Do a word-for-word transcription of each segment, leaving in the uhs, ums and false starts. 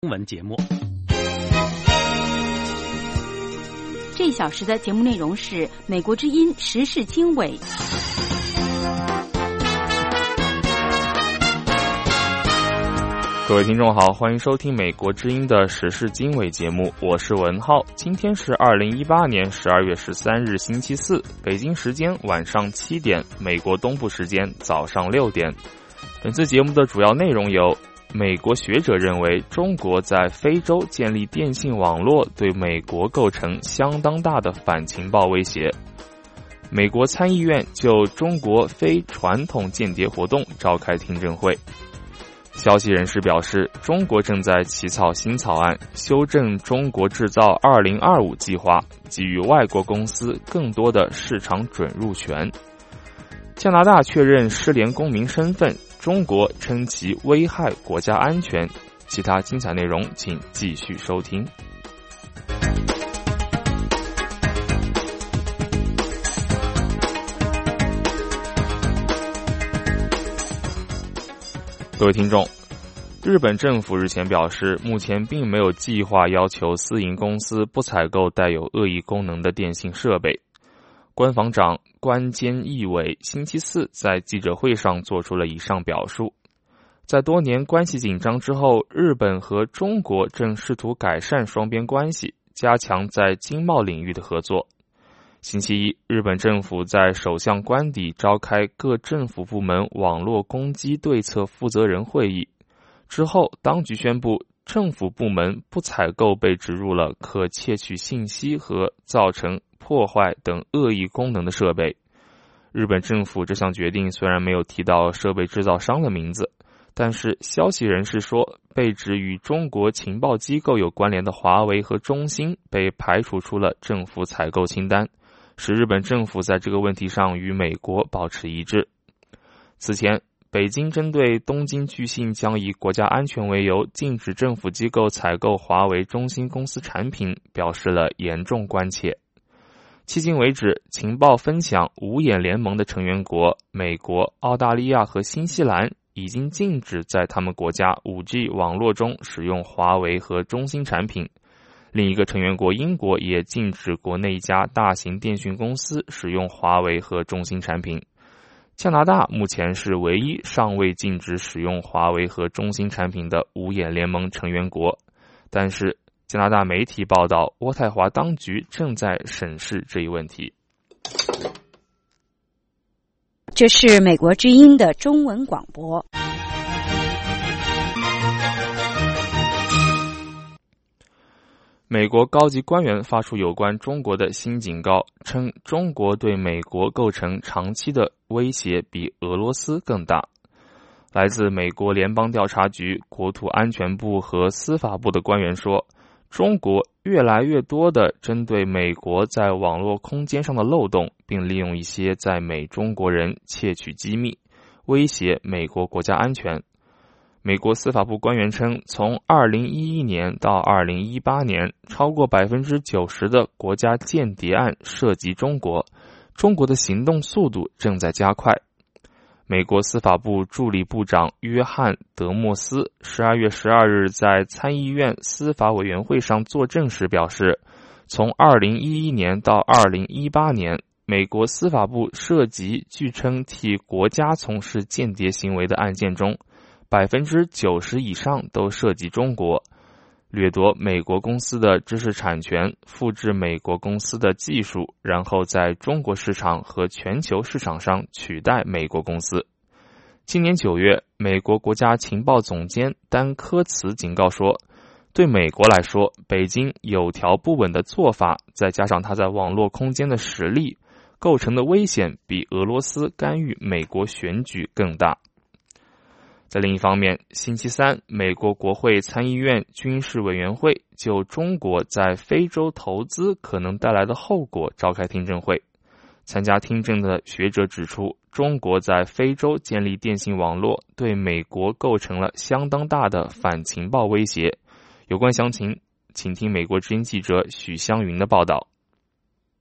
中文节目。 这一小时的节目内容是美国之音时事经纬。 各位听众好，欢迎收听美国之音的时事经纬节目，我是文浩。今天是二零一八年十二月十三日星期四，北京时间晚上七点，美国东部时间早上六点。本次节目的主要内容有：美国学者认为中国在非洲建立电信网络对美国构成相当大的反情报威胁；美国参议院就中国非传统间谍活动召开听证会；消息人士表示，中国正在起草新草案，修正中国制造二零二五计划，给予外国公司更多的市场准入权；加拿大确认失联公民身份，中国称其危害国家安全。其他精彩内容请继续收听。各位听众，日本政府日前表示，目前并没有计划要求私营公司不采购带有恶意功能的电信设备。官房长官监义委星期四在记者会上做出了以上表述。在多年关系紧张之后，日本和中国正试图改善双边关系，加强在经贸领域的合作。星期一，日本政府在首相官邸召开各政府部门网络攻击对策负责人会议之后，当局宣布政府部门不采购被植入了可窃取信息和造成破坏等恶意功能的设备。日本政府这项决定虽然没有提到设备制造商的名字，但是消息人士说，被指与中国情报机构有关联的华为和中兴被排除出了政府采购清单，使日本政府在这个问题上与美国保持一致。此前，北京针对东京巨信将以国家安全为由禁止政府机构采购华为、中兴公司产品表示了严重关切。迄今为止，情报分享五眼联盟的成员国美国、澳大利亚和新西兰已经禁止在他们国家 五 G 网络中使用华为和中兴产品。另一个成员国英国也禁止国内一家大型电讯公司使用华为和中兴产品。加拿大目前是唯一尚未禁止使用华为和中兴产品的五眼联盟成员国，但是加拿大媒体报道，渥太华当局正在审视这一问题。 这是美国之音的中文广播。 美国高级官员发出有关中国的新警告，称中国对美国构成长期的威胁比俄罗斯更大。来自美国联邦调查局、国土安全部和司法部的官员说，中国越来越多地针对美国在网络空间上的漏洞，并利用一些在美中国人窃取机密，威胁美国国家安全。美国司法部官员称，从二零一一年到二零一八年，超过 百分之九十 的国家间谍案涉及中国，中国的行动速度正在加快。美国司法部助理部长约翰·德莫斯十二月十二日在参议院司法委员会上作证时表示，从二零一一年到二零一八年，美国司法部涉及据称替国家从事间谍行为的案件中，百分之九十 以上都涉及中国，掠夺美国公司的知识产权，复制美国公司的技术，然后在中国市场和全球市场上取代美国公司。今年九月，美国国家情报总监丹科茨警告说，对美国来说，北京有条不紊的做法，再加上它在网络空间的实力，构成的危险比俄罗斯干预美国选举更大。在另一方面，星期三，美国国会参议院军事委员会就中国在非洲投资可能带来的后果召开听证会。参加听证的学者指出，中国在非洲建立电信网络，对美国构成了相当大的反情报威胁。有关详情，请听美国之音记者许湘云的报道。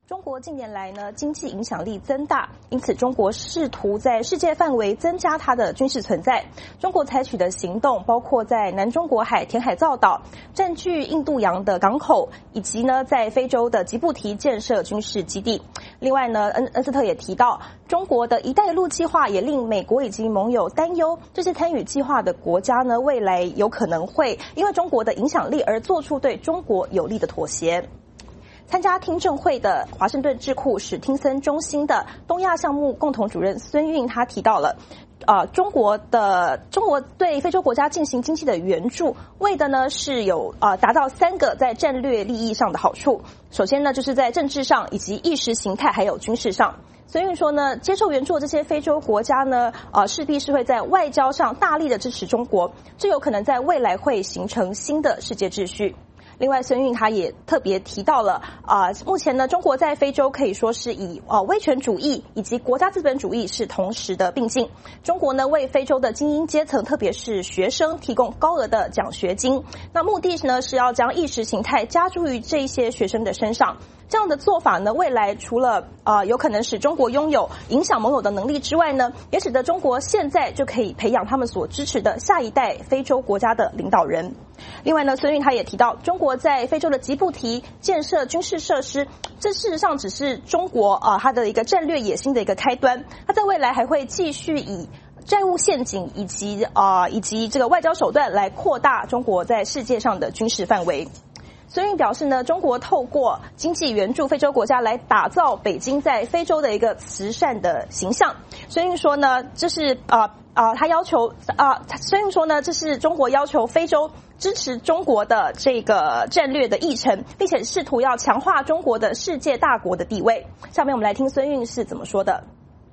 中国近年来呢，经济影响力增大，因此中国试图在世界范围增加它的军事存在。中国采取的行动包括在南中国海填海造岛、占据印度洋的港口，以及呢在非洲的吉布提建设军事基地。另外呢，恩恩斯特也提到，中国的一带一路计划也令美国以及盟友担忧，这些参与计划的国家呢，未来有可能会因为中国的影响力而做出对中国有利的妥协。参加听证会的华盛顿智库史汀森中心的东亚项目共同主任孙运，他提到了，呃，中国的中国对非洲国家进行经济的援助，为的呢是有呃达到三个在战略利益上的好处。首先呢，就是在政治上以及意识形态还有军事上。孙运说呢，接受援助的这些非洲国家呢，呃，势必是会在外交上大力的支持中国，这有可能在未来会形成新的世界秩序。另外，孙运他也特别提到了，啊、呃，目前呢，中国在非洲可以说是以呃威权主义以及国家资本主义是同时的并进。中国呢，为非洲的精英阶层，特别是学生提供高额的奖学金，那目的呢是要将意识形态加注于这些学生的身上。这样的做法呢，未来除了呃有可能使中国拥有影响盟友的能力之外呢，也使得中国现在就可以培养他们所支持的下一代非洲国家的领导人。另外呢，孙运他也提到，中国在非洲的吉布提建设军事设施，这事实上只是中国啊、呃、它的一个战略野心的一个开端。它在未来还会继续以债务陷阱以及啊、呃、以及这个外交手段来扩大中国在世界上的军事范围。孙运表示呢，中国透过经济援助非洲国家来打造北京在非洲的一个慈善的形象。孙运说呢，这是啊啊、呃，他要求啊、呃，孙运说呢，这是中国要求非洲支持中国的这个战略的议程，并且试图要强化中国的世界大国的地位。下面我们来听孙运是怎么说的。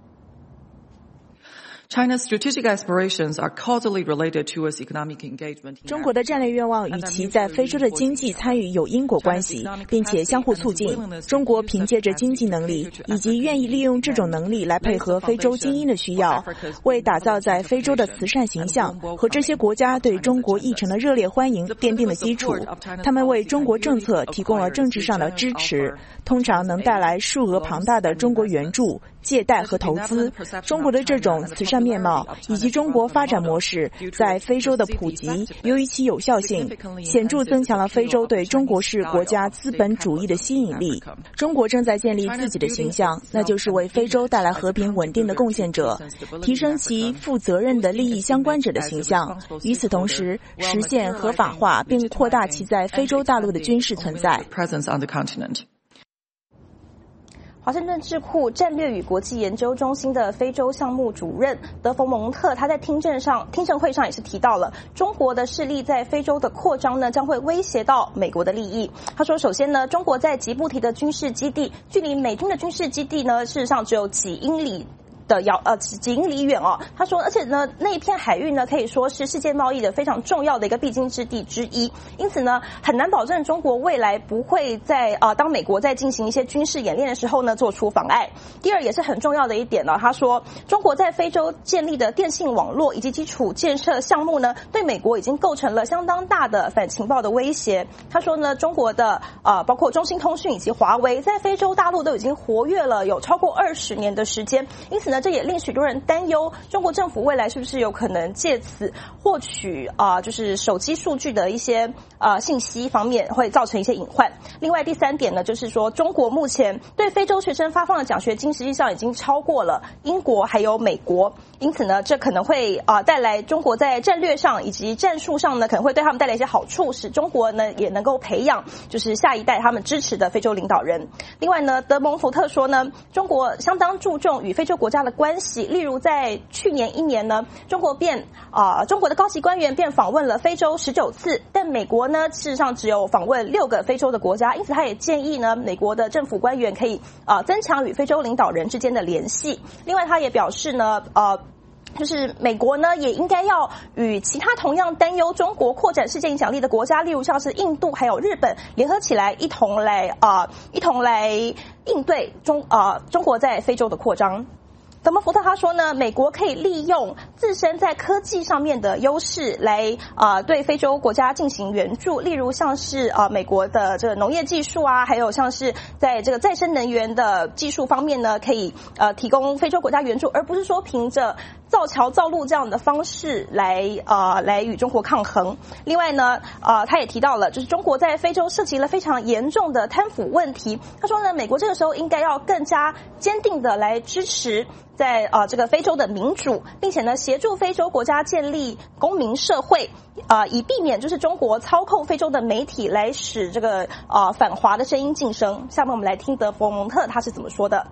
China's strategic aspirations are causally related to its economic engagement. 中国的战略愿望与其在非洲的经济参与有因果关系，并且相互促进。中国凭借着经济能力以及愿意利用这种能力来配合非洲精英的需要，为打造在非洲的慈善形象和这些国家对中国议程的热烈欢迎奠定了基础。他们为中国政策提供了政治上的支持，通常能带来数额庞大的中国援助、借贷和投资。中国的这种慈善面貌以及中国发展模式在非洲的普及，由于其有效性，显著增强了非洲对中国式国家资本主义的吸引力。中国正在建立自己的形象，那就是为非洲带来和平稳定的贡献者，提升其负责任的利益相关者的形象。与此同时，实现合法化并扩大其在非洲大陆的军事存在。 华盛顿智库战略与国际研究中心的非洲项目主任德冯蒙特，他在听证上听证会上也是提到了中国的势力在非洲的扩张呢，将会威胁到美国的利益。他说，首先呢，中国在吉布提的军事基地，距离美军的军事基地呢，事实上只有几英里的遥呃几几英里远哦。他说，而且呢，那一片海域呢，可以说是世界贸易的非常重要的一个必经之地之一。因此呢，很难保证中国未来不会在呃当美国在进行一些军事演练的时候呢，做出妨碍。第二，也是很重要的一点呢，他说，中国在非洲建立的电信网络以及基础建设项目呢，对美国已经构成了相当大的反情报的威胁。他说呢，中国的呃包括中兴通讯以及华为在非洲大陆都已经活跃了有超过二十年的时间，因此呢，这也令许多人担忧，中国政府未来是不是有可能借此获取啊、呃，就是手机数据的一些呃信息方面会造成一些隐患。另外第三点呢，就是说中国目前对非洲学生发放的奖学金，实际上已经超过了英国还有美国，因此呢，这可能会啊、呃、带来中国在战略上以及战术上呢，可能会对他们带来一些好处，使中国呢也能够培养就是下一代他们支持的非洲领导人。另外呢，德蒙福特说呢，中国相当注重与非洲国家的关系。例如在去年一年呢，中国便啊、呃、中国的高级官员便访问了非洲十九次，但美国呢事实上只有访问六个非洲的国家，因此他也建议呢美国的政府官员可以啊、呃、增强与非洲领导人之间的联系。另外他也表示呢呃就是美国呢也应该要与其他同样担忧中国扩展世界影响力的国家，例如像是印度还有日本联合起来，一同来啊、呃、一同来应对中啊、呃、中国在非洲的扩张。 德蒙福特他说呢，美国可以利用自身在科技上面的优势来呃对非洲国家进行援助，例如像是呃美国的这个农业技术啊，还有像是在这个再生能源的技术方面呢，可以呃提供非洲国家援助，而不是说凭着造桥造路这样的方式来呃来与中国抗衡。另外呢，呃他也提到了，就是中国在非洲涉及了非常严重的贪腐问题。他说呢，美国这个时候应该要更加坚定的来支持在呃这个非洲的民主，并且呢协助非洲国家建立公民社会，呃以避免就是中国操控非洲的媒体来使这个呃反华的声音晋升。下面我们来听德佛蒙特他是怎么说的。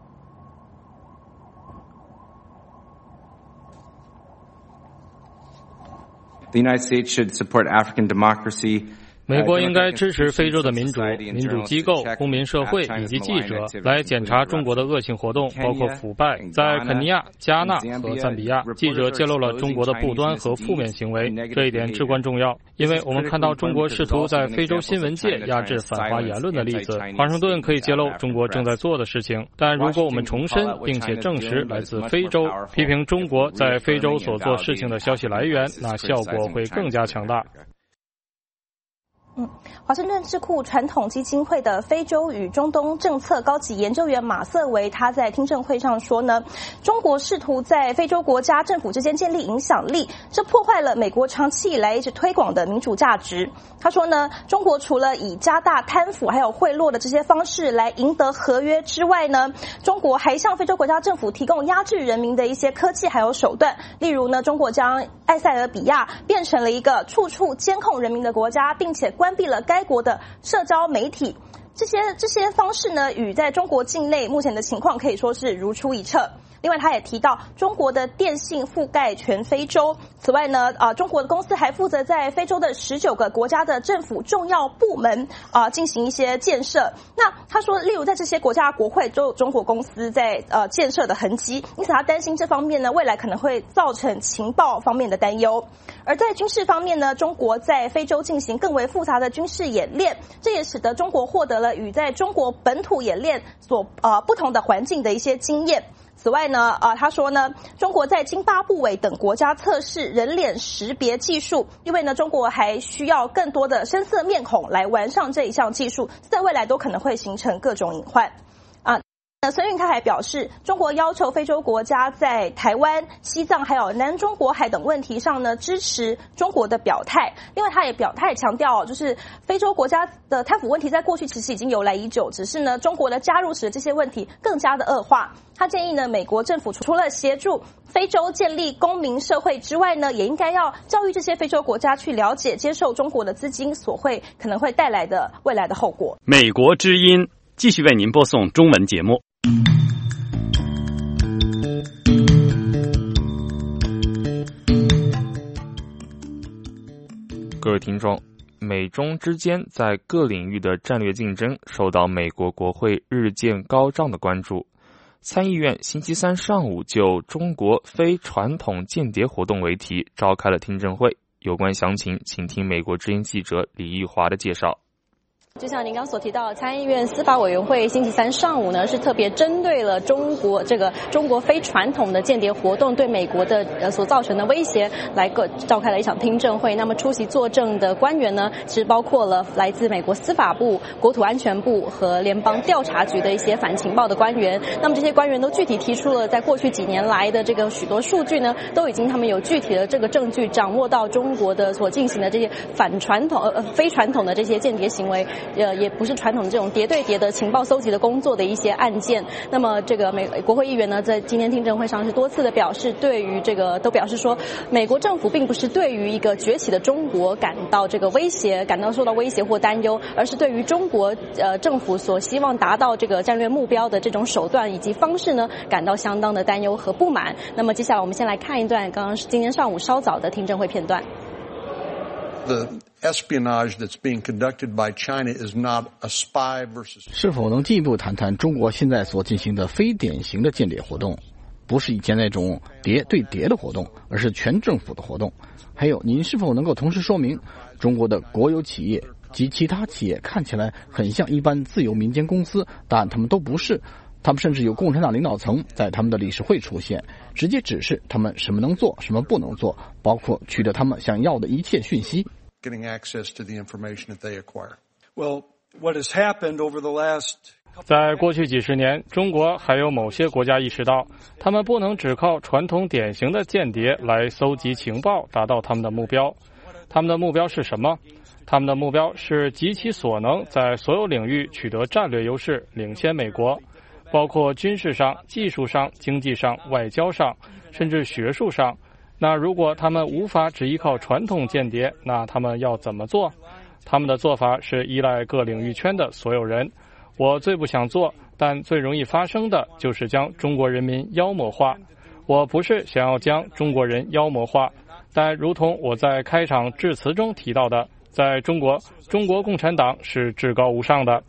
The United States should support African democracy. 美国应该支持非洲的民主、民主机构、公民社会以及记者来检查中国的恶性活动，包括腐败。在肯尼亚、加纳和赞比亚，记者揭露了中国的不端和负面行为，这一点至关重要，因为我们看到中国试图在非洲新闻界压制反华言论的例子。华盛顿可以揭露中国正在做的事情，但如果我们重申并且证实来自非洲、批评中国在非洲所做事情的消息来源，那效果会更加强大。 嗯，华盛顿智库传统基金会的非洲与中东政策高级研究员马瑟维他在听证会上说呢，中国试图在非洲国家政府之间建立影响力，这破坏了美国长期以来一直推广的民主价值。他说呢，中国除了以加大贪腐还有贿赂的这些方式来赢得合约之外呢，中国还向非洲国家政府提供压制人民的一些科技还有手段。例如呢，中国将埃塞俄比亚变成了一个处处监控人民的国家，并且关闭了该国的社交媒体。这些这些方式呢，与在中国境内目前的情况可以说是如出一辙。另外，他也提到中国的电信覆盖全非洲。此外呢，啊，中国的公司还负责在非洲的十九个国家的政府重要部门啊进行一些建设。那他说，例如在这些国家国会都有中国公司在呃建设的痕迹，因此他担心这方面呢，未来可能会造成情报方面的担忧。而在军事方面呢，中国在非洲进行更为复杂的军事演练，这也使得中国获得了与在中国本土演练所呃不同的环境的一些经验。此外呢，呃，他说呢，中国在津巴布韦等国家测试人脸识别技术，因为呢，中国还需要更多的深色面孔来完善这一项技术，在未来都可能会形成各种隐患。啊、呃，孙运他还表示，中国要求非洲国家在台湾、西藏还有南中国海等问题上呢，支持中国的表态。另外，他也表，他也强调，就是非洲国家的贪腐问题在过去其实已经由来已久，只是呢，中国的加入使得这些问题更加的恶化。他建议呢，美国政府除了协助非洲建立公民社会之外呢，也应该要教育这些非洲国家去了解、接受中国的资金所会可能会带来的未来的后果。 美国之音继续为您播送中文节目。 各位听众，美中之间在各领域的战略竞争受到美国国会日渐高涨的关注。参议院星期三上午就中国非传统间谍活动为题召开了听证会，有关详情请听美国之音记者李玉华的介绍。 就像您刚所提到，参议院司法委员会星期三上午呢，是特别针对了中国这个中国非传统的间谍活动对美国的呃所造成的威胁，来个召开了一场听证会。那么出席作证的官员呢，其实包括了来自美国司法部、国土安全部和联邦调查局的一些反情报的官员。那么这些官员都具体提出了，在过去几年来的这个许多数据呢，都已经他们有具体的这个证据掌握到中国的所进行的这些反传统呃非传统的这些间谍行为。呃，也不是传统这种谍对谍的情报搜集的工作的一些案件。那么，这个美国会议员呢，在今天听证会上是多次的表示，对于这个都表示说，美国政府并不是对于一个崛起的中国感到这个威胁，感到受到威胁或担忧，而是对于中国呃政府所希望达到这个战略目标的这种手段以及方式呢，感到相当的担忧和不满。那么，接下来我们先来看一段刚刚今天上午稍早的听证会片段。 The espionage that's being conducted by China is not a spy versus. 是否能进一步谈谈中国现在所进行的非典型的间谍活动？不是以前那种谍对谍的活动，而是全政府的活动。还有，您是否能够同时说明，中国的国有企业及其他企业看起来很像一般自由民间公司，但他们都不是。 他们甚至有共产党领导层在他们的理事会出现，直接指示他们什么能做，什么不能做，包括取得他们想要的一切讯息。 Getting access to the information that they acquire. Well, what has happened over the last 在过去几十年，中国还有某些国家意识到，他们不能只靠传统典型的间谍来搜集情报达到他们的目标。他们的目标是什么？他们的目标是极其所能在所有领域取得战略优势，领先美国，包括军事上、技术上、经济上、外交上，甚至学术上。那如果他们无法只依靠传统间谍，那他们要怎么做？他们的做法是依赖各领域圈的所有人。我最不想做，但最容易发生的就是将中国人民妖魔化。我不是想要将中国人妖魔化，但如同我在开场致辞中提到的，在中国，中国共产党是至高无上的。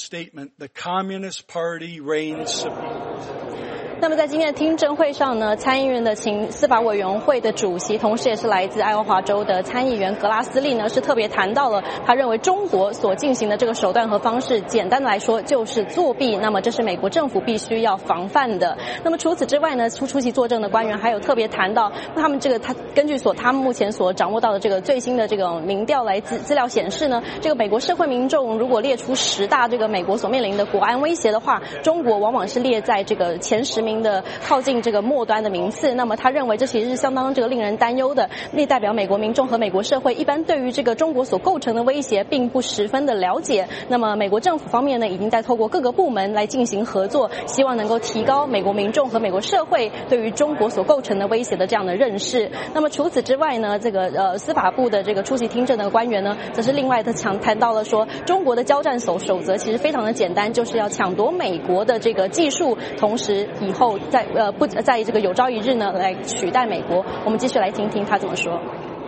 那么在今天的听证会上呢，参议院的情司法委员会的主席，同时也是来自爱荷华州的参议员格拉斯利呢，是特别谈到了他认为中国所进行的这个手段和方式，简单的来说就是作弊，那么这是美国政府必须要防范的。那么除此之外呢，出出席作证的官员还有特别谈到，他们这个他根据所他们目前所掌握到的这个最新的这个民调来资资料显示呢，这个美国社会民众如果列出十大这个美国所面临的国安威胁的话，中国往往是列在这个前十名的靠近这个末端的名次。那么他认为这其实是相当这个令人担忧的，那代表美国民众和美国社会一般对于这个中国所构成的威胁并不十分的了解。那么美国政府方面呢，已经在透过各个部门来进行合作，希望能够提高美国民众和美国社会对于中国所构成的威胁的这样的认识。那么除此之外呢，这个呃司法部的这个出席听证的官员呢，则是另外的强谈到了说，中国的交战守守则其实非常的简单，就是要抢夺美国的这个技术，同时以后在呃不在这个有朝一日呢来取代美国。我们继续来听听他怎么说。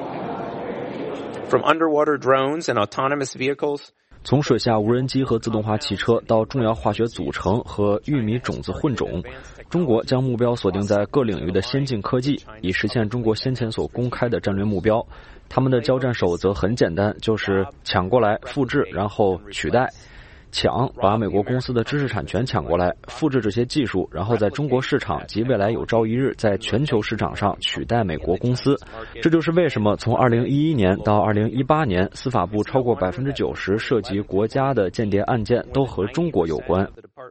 From underwater drones and autonomous vehicles. 从水下无人机和自动化汽车到重要化学组成和玉米种子混种，中国将目标锁定在各领域的先进科技，以实现中国先前所公开的战略目标。他们的交战守则很简单，就是抢过来、复制，然后取代。抢，把美国公司的知识产权抢过来，复制这些技术，然后在中国市场及未来有朝一日在全球市场上取代美国公司。这就是为什么从二零一一年到二零一八年，司法部超过百分之九十涉及国家的间谍案件都和中国有关。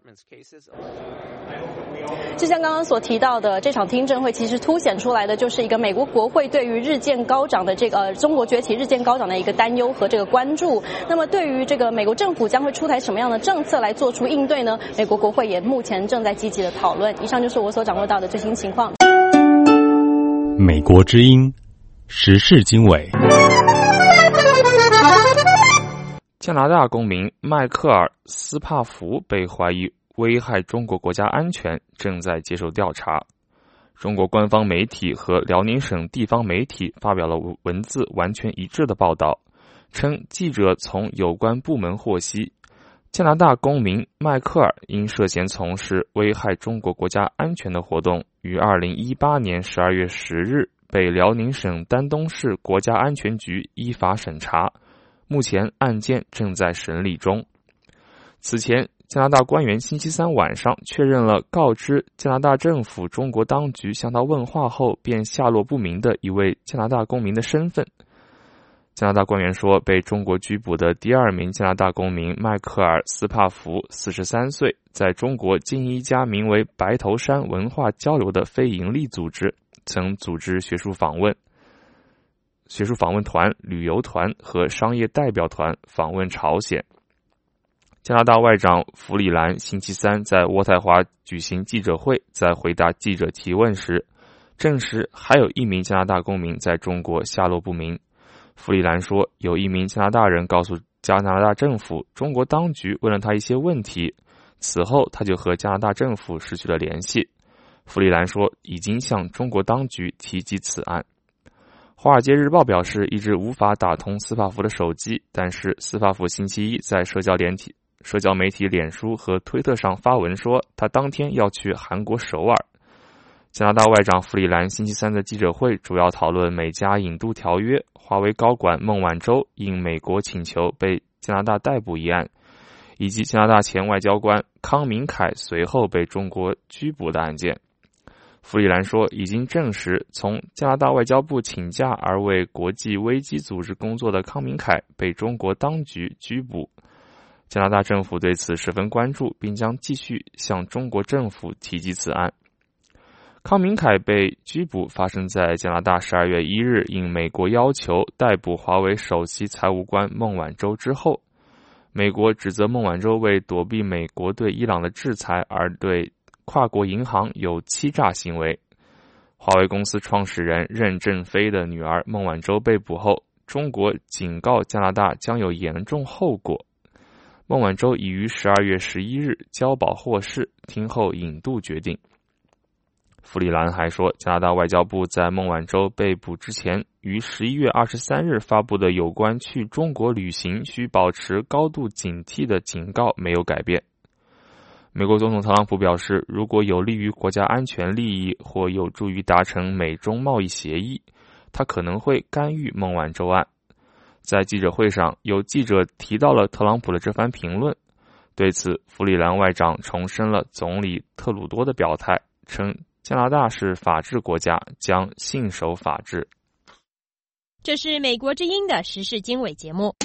就像刚刚所提到的，这场听证会其实凸显出来的就是一个美国国会对于日渐高涨的这个、呃、中国崛起日渐高涨的一个担忧和这个关注。那么对于这个美国政府将会出台什么样的政策来做出应对呢？美国国会也目前正在积极的讨论。以上就是我所掌握到的最新情况。 美国之音时事经纬。 加拿大公民迈克尔·斯帕福被怀疑危害中国国家安全，正在接受调查。中国官方媒体和辽宁省地方媒体发表了文字完全一致的报道，称记者从有关部门获悉，加拿大公民迈克尔因涉嫌从事危害中国国家安全的活动，于二零一八年十二月十日被辽宁省丹东市国家安全局依法审查，目前案件正在审理中。此前，加拿大官员星期三晚上确认了告知加拿大政府中国当局向他问话后便下落不明的一位加拿大公民的身份。加拿大官员说，被中国拘捕的第二名加拿大公民迈克尔·斯帕福四十三岁，在中国经一家名为白头山文化交流的非营利组织，曾组织学术访问、学术访问团、旅游团和商业代表团访问朝鲜。加拿大外长弗里兰星期三在渥太华举行记者会，在回答记者提问时，证实还有一名加拿大公民在中国下落不明。弗里兰说，有一名加拿大人告诉加拿大政府，中国当局问了他一些问题，此后他就和加拿大政府失去了联系。弗里兰说，已经向中国当局提及此案。华尔街日报表示，一直无法打通斯帕福的手机，但是斯帕福星期一在社交联体社交媒体脸书和推特上发文说，他当天要去韩国首尔。加拿大外长弗里兰星期三的记者会主要讨论美加引渡条约、华为高管孟晚舟因美国请求被加拿大逮捕一案， 以及加拿大前外交官康明凯随后被中国拘捕的案件。弗里兰说，已经证实从加拿大外交部请假而为国际危机组织工作的康明凯被中国当局拘捕。加拿大政府对此十分关注，并将继续向中国政府提及此案。康明凯被拘捕发生在加拿大十二月一日应美国要求逮捕华为首席财务官孟晚舟之后。美国指责孟晚舟为躲避美国对伊朗的制裁而对跨国银行有欺诈行为。华为公司创始人任正非的女儿孟晚舟被捕后，中国警告加拿大将有严重后果。孟晚舟已于十二月十一日交保获释，听候引渡决定。弗里兰还说，加拿大外交部在孟晚舟被捕之前于十一月二十三日发布的有关去中国旅行需保持高度警惕的警告没有改变。美国总统特朗普表示，如果有利于国家安全利益或有助于达成美中贸易协议，他可能会干预孟晚舟案。在记者会上，有记者提到了特朗普的这番评论。对此，弗里兰外长重申了总理特鲁多的表态，称加拿大是法治国家，将信守法治。 这是美国之音的时事经纬节目。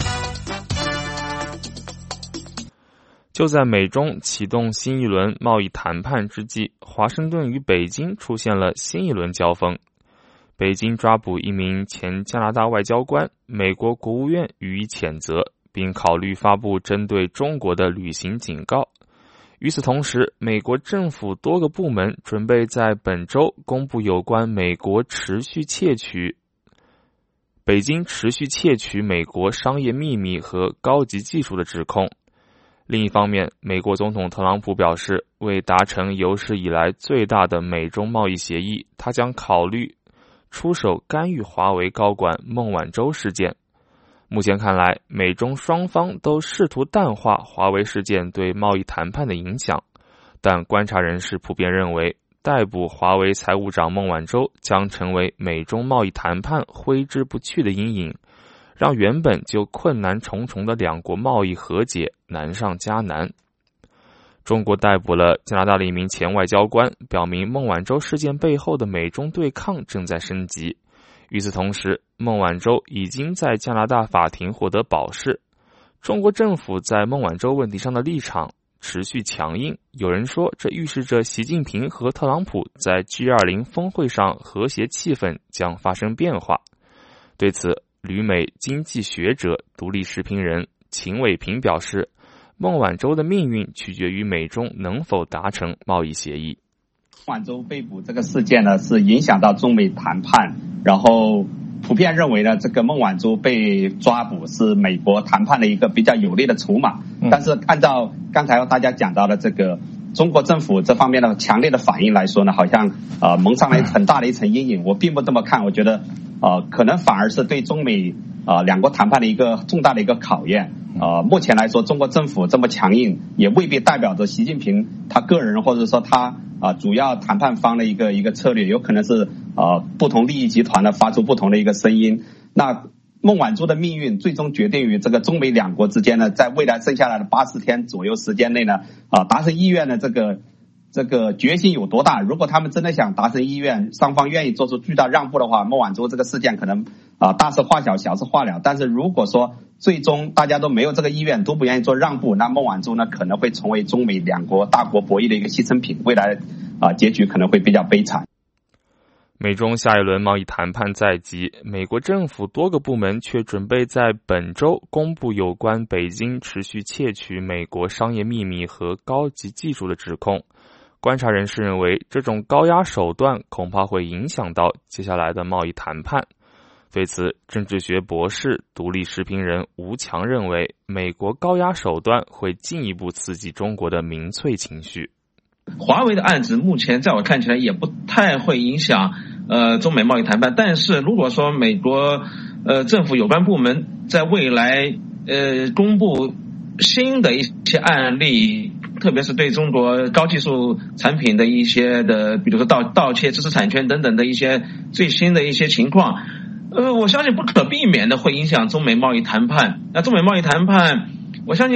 就在美中启动新一轮贸易谈判之际，华盛顿与北京出现了新一轮交锋。北京抓捕一名前加拿大外交官，美国国务院予以谴责，并考虑发布针对中国的旅行警告。与此同时，美国政府多个部门准备在本周公布有关美国持续窃取北京持续窃取美国商业秘密和高级技术的指控。另一方面，美国总统特朗普表示，为达成有史以来最大的美中贸易协议，他将考虑出手干预华为高管孟晚舟事件。目前看来，美中双方都试图淡化华为事件对贸易谈判的影响，但观察人士普遍认为，逮捕华为财务长孟晚舟将成为美中贸易谈判挥之不去的阴影，让原本就困难重重的两国贸易和解难上加难。中国逮捕了加拿大的一名前外交官，表明孟晚舟事件背后的美中对抗正在升级。与此同时，孟晚舟已经在加拿大法庭获得保释。中国政府在孟晚舟问题上的立场持续强硬，有人说这预示着习近平和特朗普在 G 二十 峰会上和谐气氛将发生变化。对此，旅美经济学者、独立时评人秦伟平表示，孟晚舟的命运取决于美中能否达成贸易协议。 孟晚舟被捕这个事件呢，是影响到中美谈判，然后普遍认为呢，这个孟晚舟被抓捕是美国谈判的一个比较有力的筹码。嗯、但是按照刚才大家讲到的这个中国政府这方面的强烈的反应来说呢，好像呃蒙上了很大的一层阴影。我并不这么看，我觉得呃可能反而是对中美呃两国谈判的一个重大的一个考验。呃，目前来说，中国政府这么强硬，也未必代表着习近平他个人或者说他啊、呃、主要谈判方的一个一个策略，有可能是呃不同利益集团呢发出不同的一个声音。那孟晚舟的命运最终决定于这个中美两国之间呢，在未来剩下来的八十天左右时间内呢，啊、呃、达成意愿的这个这个决心有多大？如果他们真的想达成意愿，双方愿意做出巨大让步的话，孟晚舟这个事件可能啊、呃、大事化小，小事化了。但是如果说最终大家都没有这个意愿，都不愿意做让步，那孟晚舟呢可能会成为中美两国大国博弈的一个牺牲品，未来啊、呃、结局可能会比较悲惨。 美中下一轮贸易谈判在即，美国政府多个部门却准备在本周公布有关北京持续窃取美国商业秘密和高级技术的指控。观察人士认为，这种高压手段恐怕会影响到接下来的贸易谈判。对此，政治学博士、独立时评人吴强认为，美国高压手段会进一步刺激中国的民粹情绪。 华为的案子目前在我看起来也不太会影响呃中美贸易谈判，但是如果说美国呃政府有关部门在未来呃公布新的一些案例，特别是对中国高技术产品的一些的，比如说盗盗窃知识产权等等的一些最新的一些情况，呃，我相信不可避免的会影响中美贸易谈判。那中美贸易谈判，我相信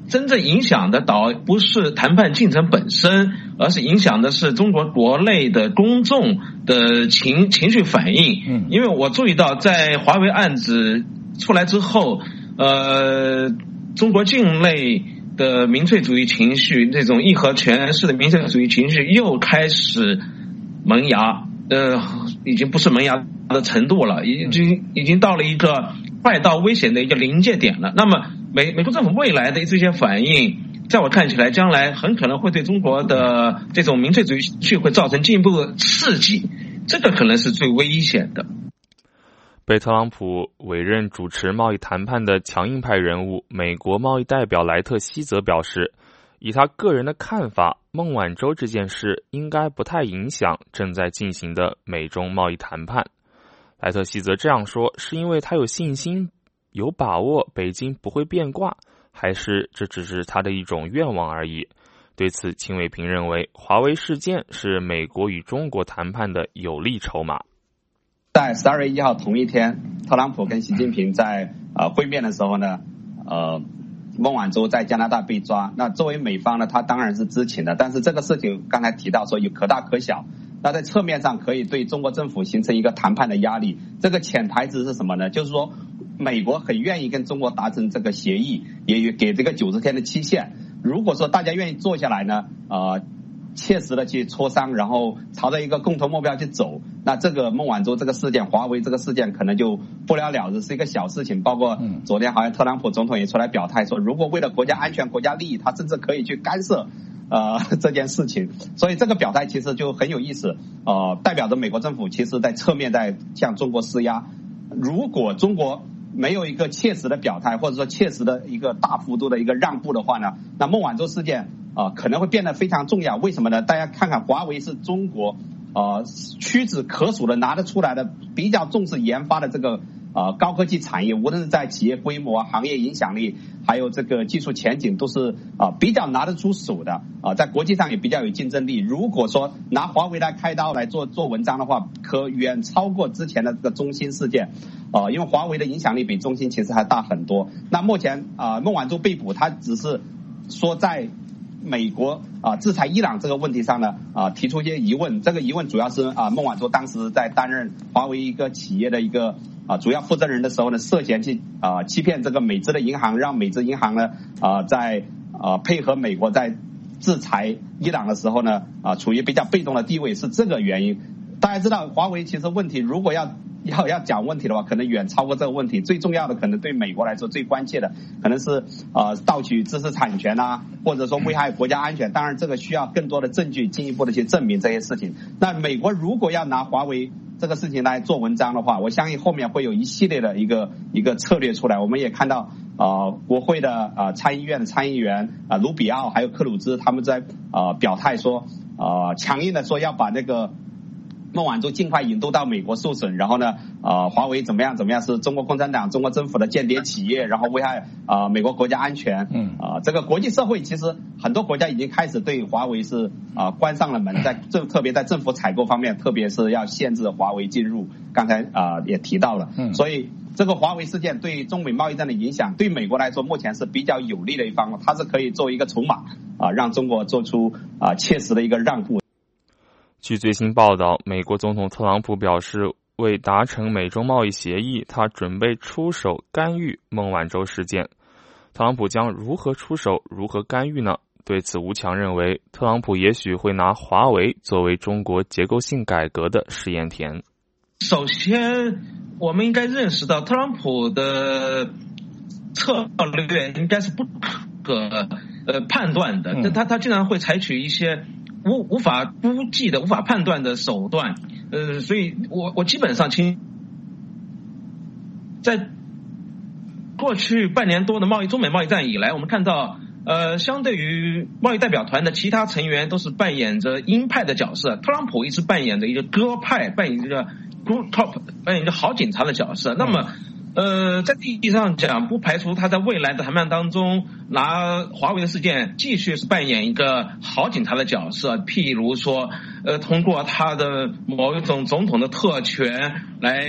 真正影响的倒不是谈判进程本身，而是影响的是中国国内的公众的情情绪反应。嗯，因为我注意到，在华为案子出来之后，呃，中国境内的民粹主义情绪，这种义和拳式的民粹主义情绪又开始萌芽，呃，已经不是萌芽的程度了，已经已经到了一个快到危险的一个临界点了。那么美美国政府未来的这些反应，在我看起来，将来很可能会对中国的这种民粹主义情绪会造成进一步的刺激，这个可能是最危险的。 被特朗普委任主持贸易谈判的强硬派人物美国贸易代表莱特希泽表示，以他个人的看法，孟晚舟这件事应该不太影响正在进行的美中贸易谈判。莱特希泽这样说，是因为他有信心、有把握北京不会变卦，还是这只是他的一种愿望而已？对此，秦伟平认为，华为事件是美国与中国谈判的有力筹码。 在十二月一号同一天，特朗普跟习近平在呃会面的时候呢，呃，孟晚舟在加拿大被抓。那作为美方呢，他当然是知情的，但是这个事情刚才提到说有可大可小，那在侧面上可以对中国政府形成一个谈判的压力。这个潜台词是什么呢？就是说，美国很愿意跟中国达成这个协议，也给这个九十天的期限。如果说大家愿意坐下来呢，呃。切实的去磋商，然后朝着一个共同目标去走，那这个孟晚舟这个事件，华为这个事件可能就不了了之，是一个小事情。包括昨天好像特朗普总统也出来表态说，如果为了国家安全、国家利益，他甚至可以去干涉呃这件事情。所以这个表态其实就很有意思，呃，代表着美国政府其实在侧面在向中国施压。如果中国没有一个切实的表态，或者说切实的一个大幅度的一个让步的话呢，那孟晚舟事件啊、呃、可能会变得非常重要。为什么呢？大家看看华为是中国呃屈指可数的拿得出来的比较重视研发的这个呃高科技产业，无论是在企业规模、行业影响力，还有这个技术前景，都是啊、呃、比较拿得出手的啊、呃，在国际上也比较有竞争力。如果说拿华为来开刀来做做文章的话，可远超过之前的这个中兴事件。呃，因为华为的影响力比中兴其实还大很多。那目前啊、呃，孟晚舟被捕，他只是说在美国啊、呃、制裁伊朗这个问题上呢啊、呃、提出一些疑问。这个疑问主要是啊、呃、孟晚舟当时在担任华为一个企业的一个啊、呃、主要负责人的时候呢，涉嫌去啊、呃、欺骗这个美资的银行，让美资银行呢啊、呃、在啊、呃、配合美国在制裁伊朗的时候呢啊、呃、处于比较被动的地位，是这个原因。大家知道华为其实问题如果要要要讲问题的话，可能远超过这个问题。最重要的可能对美国来说最关切的可能是呃盗取知识产权啊，或者说危害国家安全。当然这个需要更多的证据进一步的去证明这些事情。那美国如果要拿华为这个事情来做文章的话，我相信后面会有一系列的一个一个策略出来。我们也看到呃国会的呃参议院的参议员啊、呃、卢比奥还有克鲁兹他们在呃表态说呃强硬的说要把那个孟晚舟尽快引渡到美国受审，然后呢，呃，华为怎么样怎么样是中国共产党、中国政府的间谍企业，然后危害啊、呃、美国国家安全。嗯，啊、呃，这个国际社会其实很多国家已经开始对华为是啊、呃、关上了门，在政特别在政府采购方面，特别是要限制华为进入。刚才啊、呃、也提到了，嗯，所以这个华为事件对中美贸易战的影响，对美国来说目前是比较有利的一方，它是可以作为一个筹码啊、呃，让中国做出啊、呃、切实的一个让步。 据最新报道，美国总统特朗普表示，为达成美中贸易协议，他准备出手干预孟晚舟事件。特朗普将如何出手，如何干预呢？对此，吴强认为，特朗普也许会拿华为作为中国结构性改革的试验田。 首先，我们应该认识到，特朗普的策略应该是不可呃判断的，嗯、他他经常会采取一些无无法估计的、无法判断的手段，呃，所以我我基本上清在过去半年多的贸易中美贸易战以来，我们看到，呃，相对于贸易代表团的其他成员都是扮演着鹰派的角色，特朗普一直扮演着一个鸽派，扮演着 good cop， 扮演着好警察的角色。那么，呃，在意义上讲，不排除他在未来的谈判当中拿华为的事件继续是扮演一个好警察的角色，譬如说，呃，通过他的某一种总统的特权来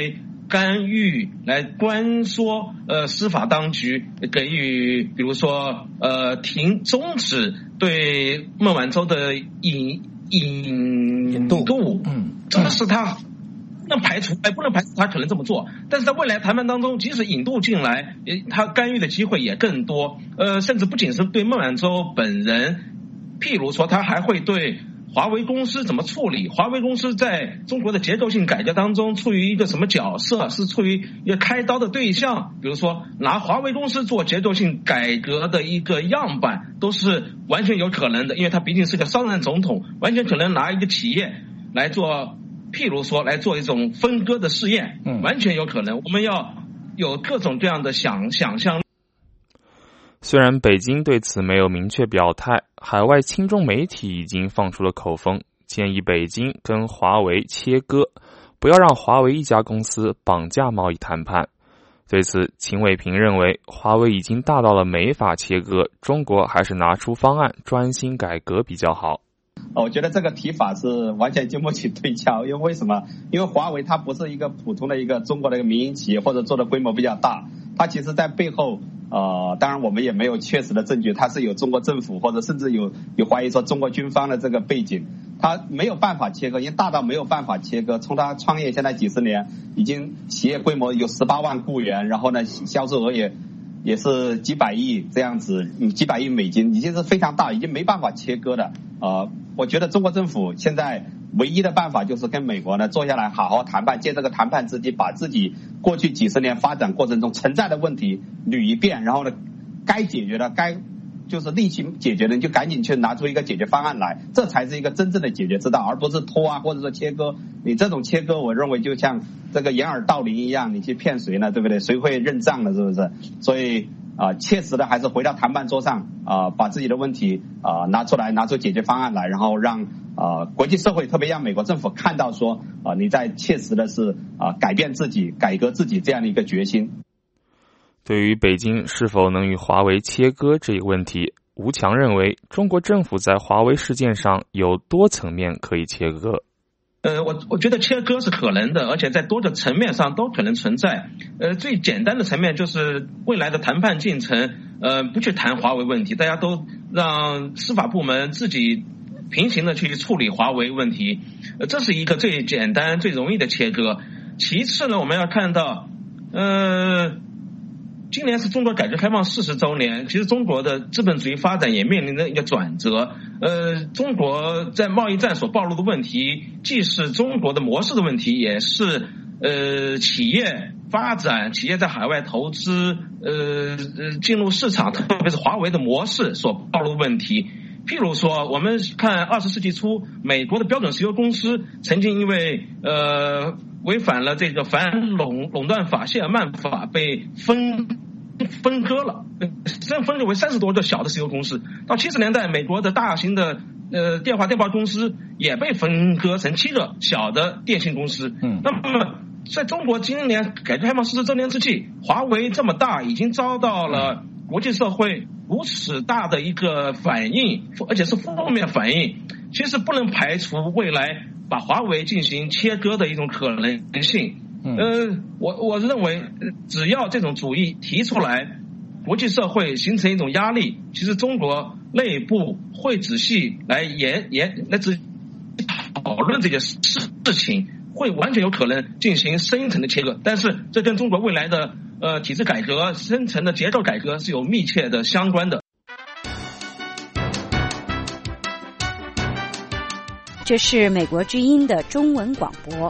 干预、来关缩呃司法当局，给予比如说呃停终止对孟晚舟的引引引渡，嗯，这是他不能排除，哎，不能排除他可能这么做。但是在未来谈判当中，即使引渡进来，他干预的机会也更多。呃，甚至不仅是对孟晚舟本人，譬如说他还会对华为公司怎么处理？华为公司在中国的结构性改革当中处于一个什么角色？是处于一个开刀的对象？比如说拿华为公司做结构性改革的一个样板，都是完全有可能的，因为他毕竟是个商人总统，完全可能拿一个企业来做，譬如说来做一种分割的试验，嗯，完全有可能。我们要有各种各样的想想象。 虽然北京对此没有明确表态，海外亲中媒体已经放出了口风，建议北京跟华为切割，不要让华为一家公司绑架贸易谈判。对此，秦伟平认为，华为已经大到了没法切割，中国还是拿出方案专心改革比较好。 我觉得这个提法是完全经不起推敲，因为为什么？因为华为它不是一个普通的一个中国的一个民营企业，或者做的规模比较大，它其实在背后呃，当然我们也没有确实的证据，它是有中国政府或者甚至有有怀疑说中国军方的这个背景，它没有办法切割，因为大到没有办法切割。从它创业现在几十年，已经企业规模有十八万雇员，然后呢销售额也也是几百亿这样子，几百亿美金，已经是非常大，已经没办法切割的。呃，我觉得中国政府现在唯一的办法就是跟美国呢坐下来好好谈判，借这个谈判之机，把自己过去几十年发展过程中存在的问题捋一遍，然后呢，该解决的该就是力气解决的，你就赶紧去拿出一个解决方案来，这才是一个真正的解决之道，而不是拖啊，或者说切割。你这种切割，我认为就像这个掩耳盗铃一样，你去骗谁呢？对不对？谁会认账呢？是不是？所以啊、呃，切实的还是回到谈判桌上啊、呃，把自己的问题啊、呃、拿出来，拿出解决方案来，然后让啊、呃、国际社会，特别让美国政府看到说啊、呃、你在切实的是啊、呃、改变自己、改革自己这样的一个决心。 对于北京是否能与华为切割这个问题，吴强认为，中国政府在华为事件上有多层面可以切割。 呃，我我觉得切割是可能的，而且在多个层面上都可能存在。呃，最简单的层面就是未来的谈判进程，呃，不去谈华为问题，大家都让司法部门自己平行的去处理华为问题，呃，这是一个最简单、最容易的切割。其次呢，我们要看到，呃。今年是中国改革开放四十周年，其实中国的资本主义发展也面临着一个转折。呃，中国在贸易战所暴露的问题，既是中国的模式的问题，也是呃企业发展、企业在海外投资、呃进入市场，特别是华为的模式所暴露的问题。譬如说，我们看二十世纪初，美国的标准石油公司曾经因为呃违反了这个反垄垄断法、谢尔曼法，被分分割了，分分割为三十多个小的石油公司。到七十年代，美国的大型的呃电话电报公司也被分割成七个小的电信公司。嗯，那么在中国今年改革开放四十周年之际，华为这么大，已经遭到了国际社会如此大的一个反应，而且是负面反应，其实不能排除未来把华为进行切割的一种可能性。呃，我我认为，只要这种主义提出来，国际社会形成一种压力，其实中国内部会仔细来研研来仔讨论这件事情，会完全有可能进行深层的切割。但是这跟中国未来的呃体制改革、深层的结构改革是有密切的相关的。 这是美国之音的中文广播。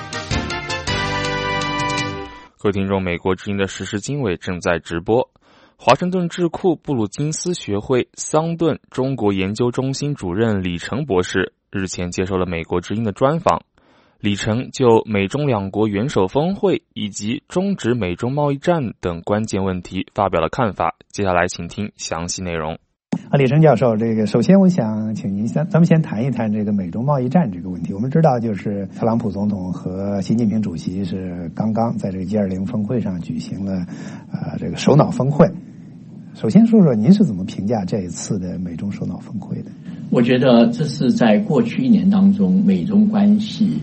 各位听众，美国之音的时事经纬正在直播。华盛顿智库布鲁金斯学会桑顿中国研究中心主任李成博士日前接受了美国之音的专访。李成就美中两国元首峰会以及终止美中贸易战等关键问题发表了看法。接下来请听详细内容。 啊，李成教授，这个首先我想请您先，咱们先谈一谈这个美中贸易战这个问题。我们知道，就是特朗普总统和习近平主席是刚刚在这个 G 二十 峰会上举行了呃这个首脑峰会。首先说说您是怎么评价这一次的美中首脑峰会的？ 我觉得这是在过去一年当中美中关系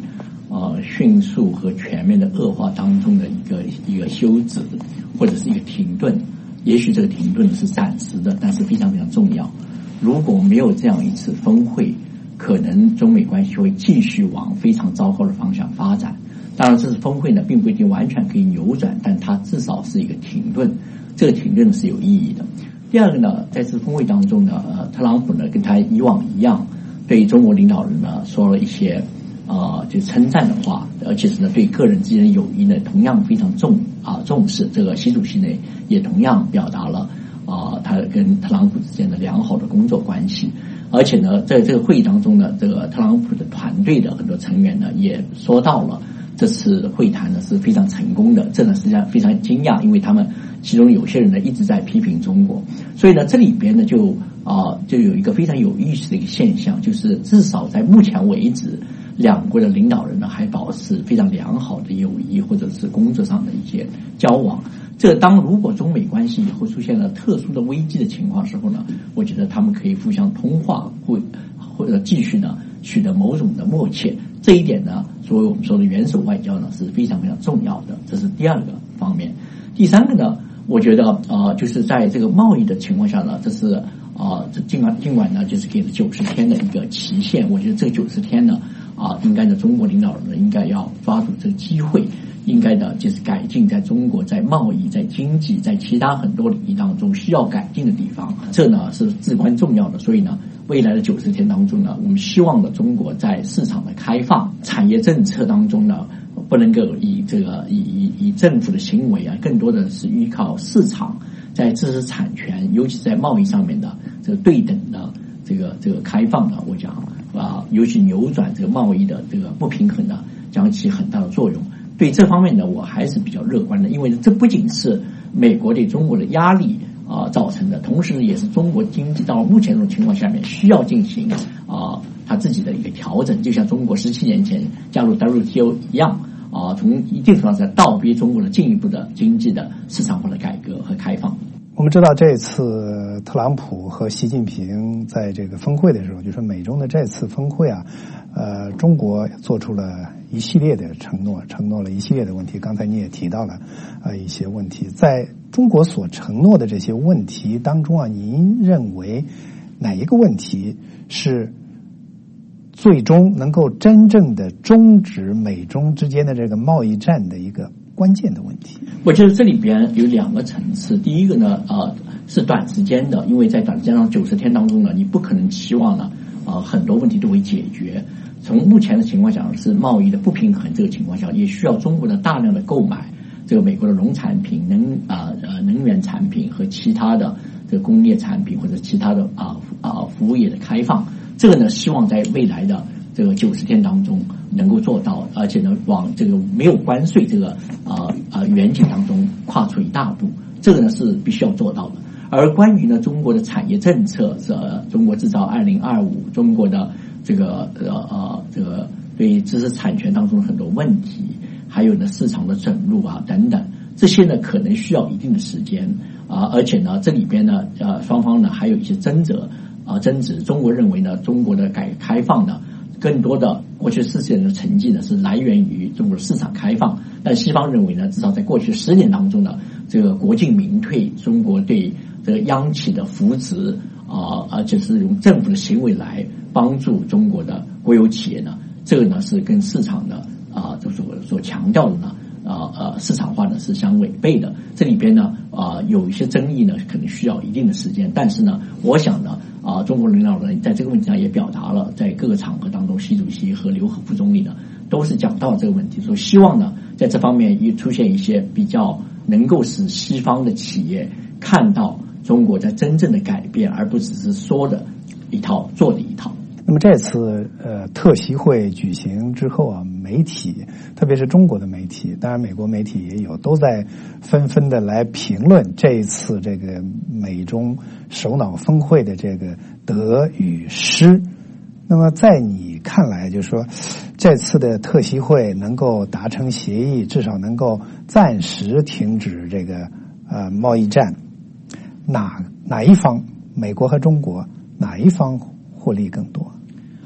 呃迅速和全面的恶化当中的一个一个休止或者是一个停顿。也许这个停顿是暂时的，但是非常非常重要。如果没有这样一次峰会，可能中美关系会继续往非常糟糕的方向发展。当然，这次峰会呢，并不一定完全可以扭转，但它至少是一个停顿。这个停顿是有意义的。第二个呢，在这次峰会当中呢，呃，特朗普呢跟他以往一样，对中国领导人呢说了一些呃就称赞的话，而且是呢对个人之间的友谊呢同样非常重啊重视。这个习主席呢也同样表达了啊、呃、他跟特朗普之间的良好的工作关系。而且呢，在这个会议当中呢，这个特朗普的团队的很多成员呢也说到了这次会谈呢是非常成功的，这呢实际上非常惊讶，因为他们其中有些人呢一直在批评中国，所以呢这里边呢就啊、呃、就有一个非常有意思的一个现象，就是至少在目前为止，两国的领导人呢还保持非常良好的友谊或者是工作上的一些交往。这当如果中美关系以后出现了特殊的危机的情况时候呢，我觉得他们可以互相通话，或或者继续呢取得某种的默契。这一点呢，所谓我们说的元首外交呢是非常非常重要的，这是第二个方面。第三个呢，我觉得呃就是在这个贸易的情况下呢，这是啊、呃、尽管尽管呢就是给了九十天的一个期限，我觉得这九十天呢啊、呃、应该呢中国领导人呢应该要抓住这个机会，应该的就是改进在中国在贸易、在经济、在其他很多领域当中需要改进的地方，这呢是至关重要的。所以呢，未来的九十天当中呢，我们希望的中国在市场的开放、产业政策当中呢，不能够以这个以以以政府的行为啊，更多的是依靠市场，在知识产权，尤其在贸易上面的这个对等的这个这个开放的，我讲啊，尤其扭转这个贸易的这个不平衡呢，将起很大的作用。对这方面呢，我还是比较乐观的，因为这不仅是美国对中国的压力啊、呃、造成的，同时呢，也是中国经济到目前这种情况下面需要进行啊、呃、他自己的一个调整，就像中国十七年前加入 W T O 一样啊、呃，从一定程度上在倒逼中国的进一步的经济的市场化的改革和开放。 我们知道这次特朗普和习近平在这个峰会的时候，就说美中的这次峰会啊，呃，中国做出了一系列的承诺，承诺了一系列的问题。刚才你也提到了呃一些问题，在中国所承诺的这些问题当中啊，您认为哪一个问题是最终能够真正的终止美中之间的这个贸易战的一个关键的问题？ 我觉得这里边有两个层次。第一个呢，呃，是短时间的，因为在短时间上九十天当中呢，你不可能期望呢，呃，很多问题都会解决。从目前的情况讲，是贸易的不平衡这个情况下，也需要中国的大量的购买这个美国的农产品、能啊呃能源产品和其他的这个工业产品或者其他的啊啊服务业的开放。这个呢，希望在未来的这个九十天当中能够做到，而且呢，往这个没有关税这个啊啊远景当中跨出一大步，这个呢是必须要做到的。而关于呢中国的产业政策是、呃、中国制造二零二五，中国的这个呃呃这个对知识产权当中很多问题，还有呢市场的准入啊等等，这些呢可能需要一定的时间啊、呃，而且呢这里边呢呃双方呢还有一些争执啊、呃、争执。中国认为呢中国的改革开放呢更多的过去四十年的成绩呢是来源于中国的市场开放，但西方认为呢，至少在过去十年当中呢，这个国进民退，中国对这个央企的扶持啊，而且是用政府的行为来帮助中国的国有企业呢，这个呢是跟市场的啊，就所所强调的呢啊呃市场化呢是相违背的。这里边呢啊有一些争议呢，可能需要一定的时间，但是呢，我想呢。啊，中国领导人在这个问题上也表达了，在各个场合当中，习主席和刘鹤副总理呢都是讲到这个问题，说希望呢在这方面也出现一些比较能够使西方的企业看到中国在真正的改变，而不只是说的一套做的一套。 那么这次呃特席会举行之后啊，媒体特别是中国的媒体，当然美国媒体也有，都在纷纷的来评论这一次这个美中首脑峰会的这个得与失。那么在你看来，就是说这次的特席会能够达成协议，至少能够暂时停止这个呃贸易战，哪哪一方，美国和中国哪一方获利更多？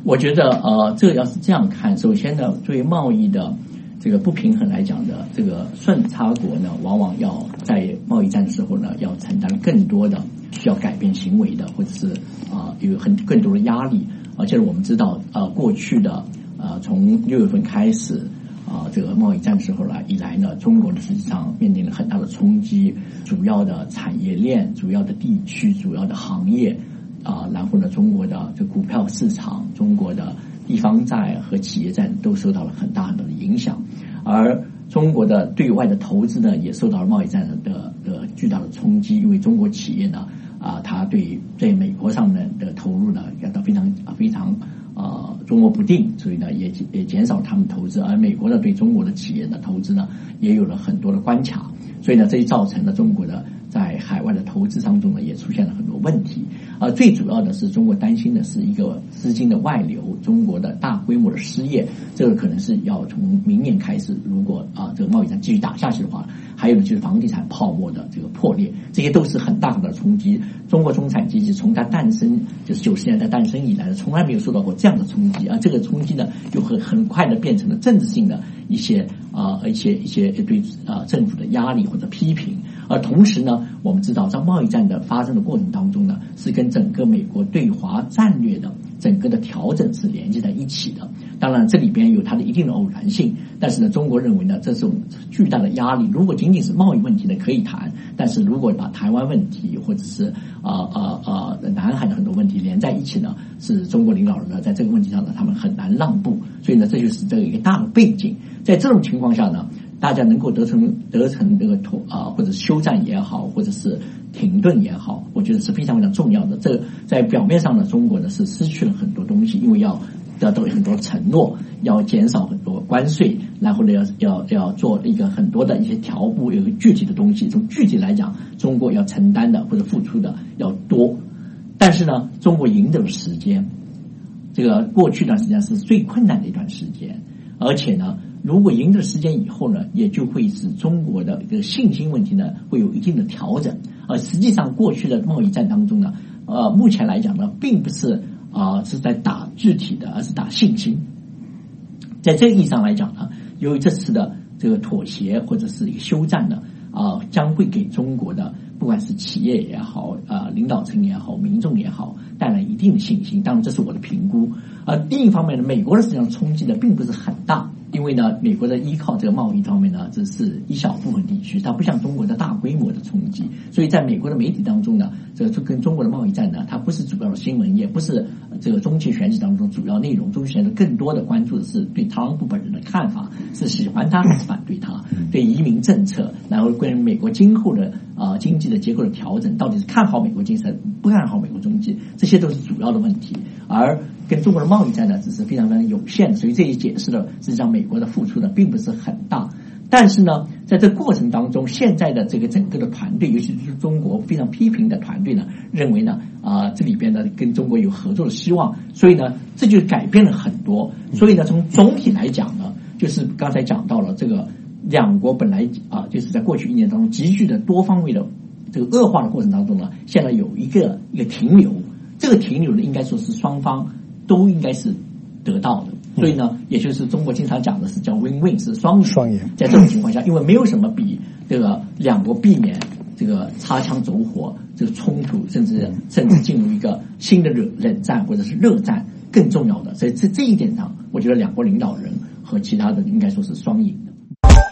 我觉得呃，这个要是这样看，首先呢，对于贸易的这个不平衡来讲的，这个顺差国呢，往往要在贸易战的时候呢，要承担更多的需要改变行为的，或者是啊、呃、有很更多的压力。而且我们知道，呃，过去的呃从六月份开始啊、呃，这个贸易战时候呢以来呢，中国的实际上面临了很大的冲击，主要的产业链、主要的地区、主要的行业啊、呃，然后呢，中国的这股票市场、中国的地方债和企业债都受到了很大很大的影响，而中国的对外的投资呢，也受到了贸易战的的巨大的冲击，因为中国企业呢，啊，它对在美国上面的投入呢，感到非常非常啊捉摸不定，所以呢，也也减少他们投资，而美国呢，对中国的企业的投资呢，也有了很多的关卡，所以呢，这就造成了中国的在海外的投资当中呢，也出现了很多问题。啊，最主要的是中国担心的是一个资金的外流，中国的大规模的失业，这个可能是要从明年开始，如果啊这个贸易战继续打下去的话，还有呢就是房地产泡沫的这个破裂，这些都是很大的冲击。中国中产阶级从它诞生，就是九十年代诞生以来呢，从来没有受到过这样的冲击啊！这个冲击呢，又很很快的变成了政治性的一些啊、呃、一些一些对啊、呃、政府的压力或者批评。而同时呢，我们知道在贸易战的发生的过程当中呢，是跟整个美国对华战略的整个的调整是连接在一起的。当然，这里边有它的一定的偶然性，但是呢，中国认为呢，这种巨大的压力，如果仅仅是贸易问题呢可以谈，但是如果把台湾问题或者是啊啊啊南海的很多问题连在一起呢，是中国领导人呢在这个问题上呢，他们很难让步。所以呢，这就是这个一个大的背景。在这种情况下呢，大家能够得成得成这个妥啊，或者休战也好，或者是停顿也好，我觉得是非常非常重要的。这在表面上呢，中国呢是失去了很多东西，因为要得到很多承诺，要减少很多关税，然后呢要要要做一个很多的一些条布，有一个具体的东西。从具体来讲，中国要承担的或者付出的要多，但是呢，中国赢得了时间。这个过去一段时间是最困难的一段时间，而且呢，如果赢得时间以后呢，也就会使中国的这个信心问题呢会有一定的调整。而实际上，过去的贸易战当中呢，呃，目前来讲呢，并不是啊、呃、是在打具体的，而是打信心。在这个意义上来讲呢，由于这次的这个妥协或者是一个休战呢，啊、呃，将会给中国的不管是企业也好，啊、呃，领导层也好，民众也好，带来一定的信心。当然，这是我的评估。而、呃、另一方面呢，美国的实际上冲击呢并不是很大。因为呢，美国的依靠这个贸易方面呢，只是一小部分地区，它不像中国的大规模的冲击。所以在美国的媒体当中呢，这个跟中国的贸易战呢，它不是主要的新闻，也不是这个中期选举当中主要内容。中期选举更多的关注的是对特朗普本人的看法，是喜欢他还是反对他，对移民政策，然后关于美国今后的啊、呃、经济的结构的调整，到底是看好美国经济，不看好美国经济，这些都是主要的问题。而跟中国的贸易战呢，只是非常非常有限，所以这也解释了实际上美国的付出呢并不是很大。但是呢，在这过程当中，现在的这个整个的团队，尤其是中国非常批评的团队呢，认为呢啊、呃、这里边呢跟中国有合作的希望，所以呢这就改变了很多。所以呢，从总体来讲呢，就是刚才讲到了这个两国本来啊就是在过去一年当中急剧的多方面的这个恶化的过程当中呢，现在有一个一个停留。这个停留呢，应该说是双方都应该是得到的，所以呢，也就是中国经常讲的是叫 win-win， 是双赢。双赢。在这种情况下，因为没有什么比这个两国避免这个擦枪走火、这个冲突，甚至甚至进入一个新的冷冷战或者是热战更重要的。所以在这一点上，我觉得两国领导人和其他的应该说是双赢的。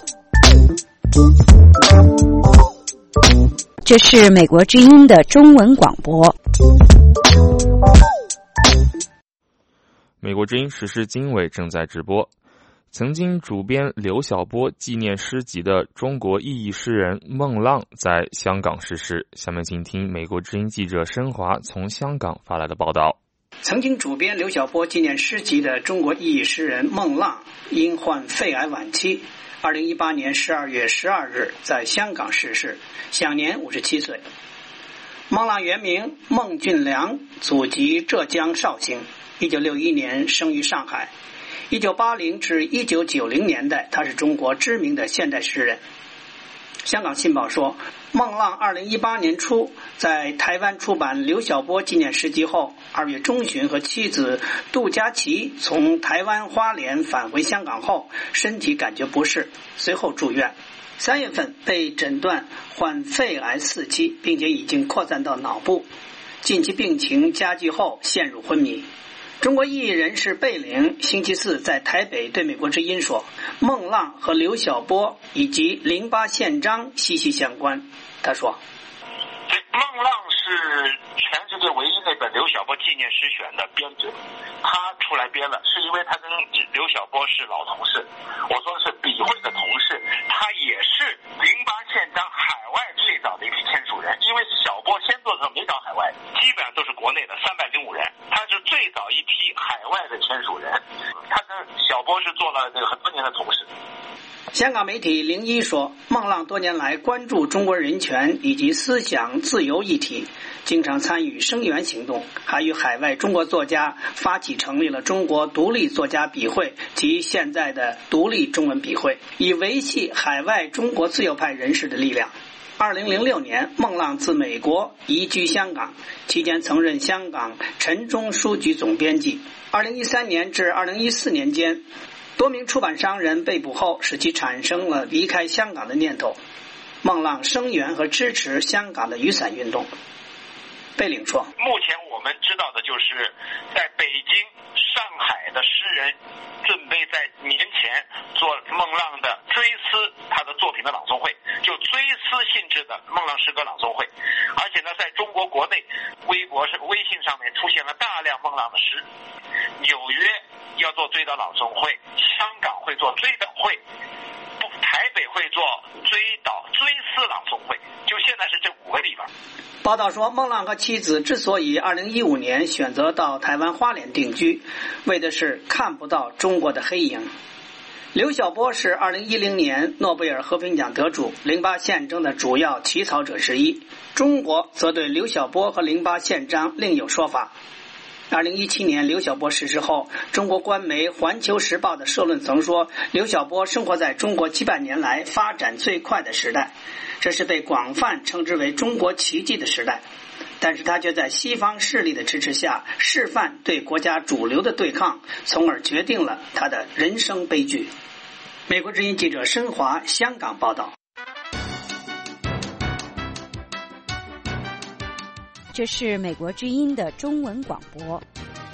这是美国之音的中文广播。 美国之音时事经纬正在直播。曾经主编刘晓波纪念诗集的中国异议诗人孟浪在香港逝世。下面请听美国之音记者申华从香港发来的报道。 曾经主编刘晓波纪念诗集的中国异议诗人孟浪因患肺癌晚期，二零一八年十二月十二日在香港逝世，享年五十七岁。孟浪原名孟俊良，祖籍浙江绍兴，一九六一年生于上海。一九八零至一九九零年代，他是中国知名的现代诗人。 香港信报说，孟浪二零一八年初在台湾出版刘晓波纪念诗集后，二月中旬和妻子杜佳琪从台湾花莲返回香港后，身体感觉不适，随后住院。三月份被诊断患肺癌四期，并且已经扩散到脑部。近期病情加剧后陷入昏迷。中国异议人士贝玲星期四在台北对美国之音说，孟浪和刘晓波以及零八宪章息息相关。他说， 孟浪是全世界唯一那本刘晓波纪念诗选的编者，他出来编了，是因为他跟刘晓波是老同事，我说是笔会的同事，他也是零八宪章海外最早的一批签署人，因为晓波先做的时候没找海外，基本上都是国内的三百零五人，他是最早一批海外的签署人，他跟晓波是做了这个很多年的同事。 香港媒体零一说，孟浪多年来关注中国人权以及思想自由议题，经常参与声援行动，还与海外中国作家发起成立了中国独立作家笔会及现在的独立中文笔会，以维系海外中国自由派人士的力量。二零零六年，孟浪自美国移居香港，期间曾任香港陈忠书局总编辑。二零一三年至二零一四年间，多名出版商人被捕后，使其产生了离开香港的念头。孟浪声援和支持香港的雨伞运动。贝岭说， 目前我们知道的就是在北京、上海的诗人准备在年前做孟浪的追思他的作品的朗诵会，就追思性质的孟浪诗歌朗诵会。而且呢，在中国国内微博是微信上面出现了大量孟浪的诗，纽约要做追悼朗诵会，香港会做追悼会，台北会做追悼追思朗诵会，就现在是这五个地方。 报道说，孟浪和妻子之所以二零一五年选择到台湾花莲定居，为的是看不到中国的黑影。刘晓波是二零一零年诺贝尔和平奖得主，零八宪章的主要起草者之一。中国则对刘晓波和零八宪章另有说法。二零一七年刘晓波逝世后，中国官媒《环球时报》的社论曾说，刘晓波生活在中国几百年来发展最快的时代，这是被广泛称之为中国奇迹的时代。但是他却在西方势力的支持下示范对国家主流的对抗，从而决定了他的人生悲剧。美国之音记者申华香港报道。 这是美国之音的中文广播。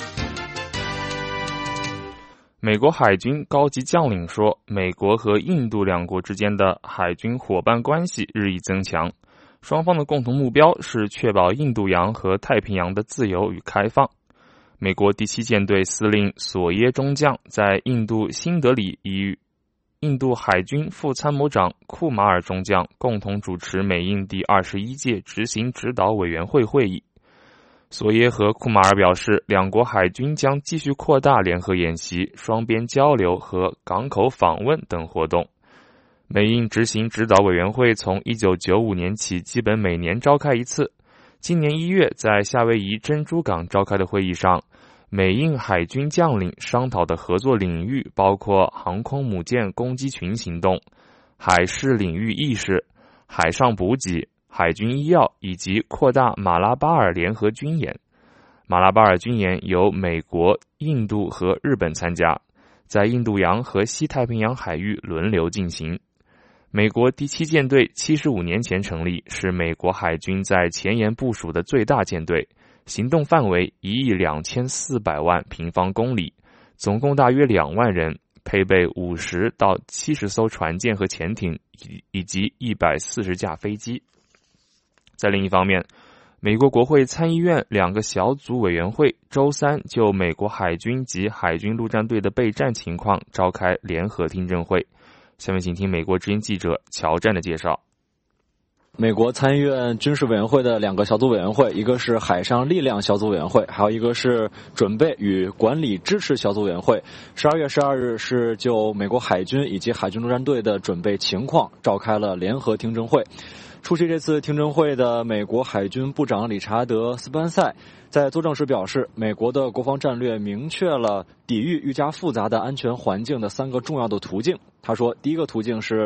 美国海军高级将领说，美国和印度两国之间的海军伙伴关系日益增强，双方的共同目标是确保印度洋和太平洋的自由与开放。美国第七舰队司令索耶中将在印度新德里与印度海军副参谋长库马尔中将共同主持美印第二十一届执行指导委员会会议。索耶和库马尔表示，两国海军将继续扩大联合演习、双边交流和港口访问等活动。美印执行指导委员会从一九九五年起基本每年召开一次。今年一月在夏威夷珍珠港召开的会议上，美印海军将领商讨的合作领域包括航空母舰攻击群行动、海事领域意识、海上补给、海军医药以及扩大马拉巴尔联合军演。马拉巴尔军演由美国、印度和日本参加，在印度洋和西太平洋海域轮流进行。美国第七舰队七十五年前成立，是美国海军在前沿部署的最大舰队，行动范围一亿两千四百万平方公里，总共大约两万人，配备五十到七十艘船舰和潜艇，以及一百四十架飞机。在另一方面，美国国会参议院两个小组委员会周三就美国海军及海军陆战队的备战情况召开联合听证会。下面请听美国之音记者乔战的介绍。 美国参议院军事委员会的两个小组委员会，一个是海上力量小组委员会，还有一个是准备与管理支持小组委员会。十二月十二日是就美国海军以及海军陆战队的准备情况召开了联合听证会。出席这次听证会的美国海军部长理查德·斯班塞在作证时表示，美国的国防战略明确了抵御愈加复杂的安全环境的三个重要的途径。他说，第一个途径是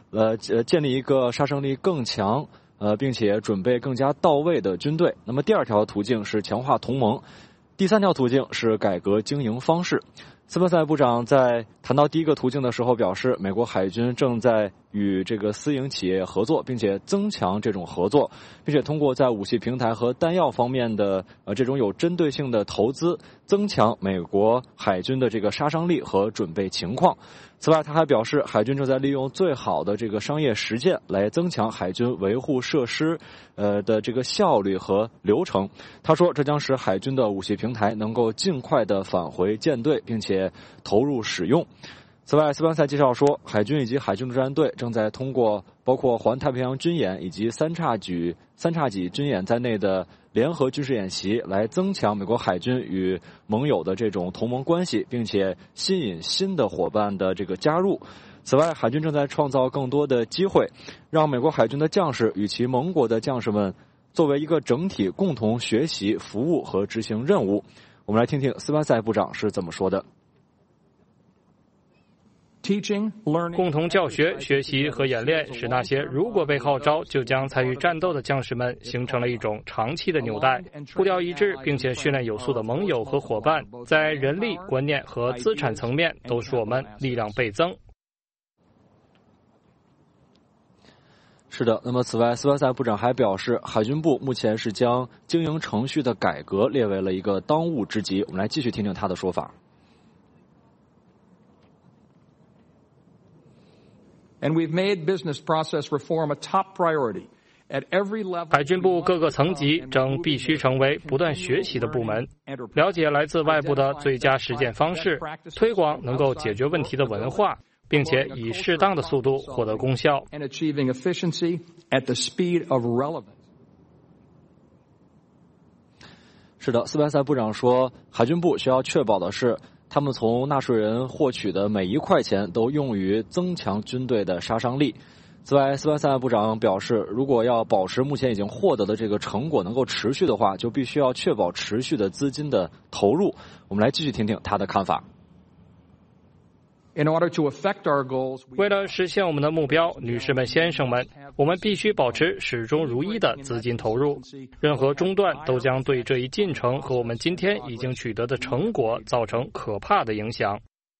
呃呃建立一个杀伤力更强呃并且准备更加到位的军队。那么第二条途径是强化同盟，第三条途径是改革经营方式。斯潘塞部长在谈到第一个途径的时候表示，美国海军正在与这个私营企业合作，并且增强这种合作，并且通过在武器平台和弹药方面的呃这种有针对性的投资，增强美国海军的这个杀伤力和准备情况。此外，他还表示，海军正在利用最好的这个商业实践来增强海军维护设施呃的这个效率和流程。他说，这将使海军的武器平台能够尽快的返回舰队，并且投入使用。此外，斯潘塞介绍说，海军以及海军陆战队正在通过包括环太平洋军演以及三叉戟三叉戟军演在内的联合军事演习，来增强美国海军与盟友的这种同盟关系，并且吸引新的伙伴的这个加入。此外，海军正在创造更多的机会，让美国海军的将士与其盟国的将士们作为一个整体共同学习、服务和执行任务。我们来听听斯潘塞部长是怎么说的。 共同教学、学习和演练，使那些如果被号召就将参与战斗的将士们形成了一种长期的纽带，步调一致，并且训练有素的盟友和伙伴，在人力、观念和资产层面都使我们力量倍增。 是的，那么此外，斯潘塞部长还表示，海军部目前是将经营程序的改革列为了一个当务之急。我们来继续听听他的说法。 And we've made business process reform a top priority. At every level, 海军部各个层级正必须成为不断学习的部门，了解来自外部的最佳实践方式，推广能够解决问题的文化，并且以适当的速度获得功效。 And achieving efficiency at the speed of relevance. 是的，斯潘塞部长说，海军部需要确保的是，他们从纳税人获取的每一块钱都用于增强军队的杀伤力。此外，斯潘塞部长表示，如果要保持目前已经获得的这个成果能够持续的话，就必须要确保持续的资金的投入。我们来继续听听他的看法。 In order to affect our goals, 为了实现我们的目标，女士们、先生们，我们必须保持始终如一的资金投入。任何中断都将对这一进程和我们今天已经取得的成果造成可怕的影响。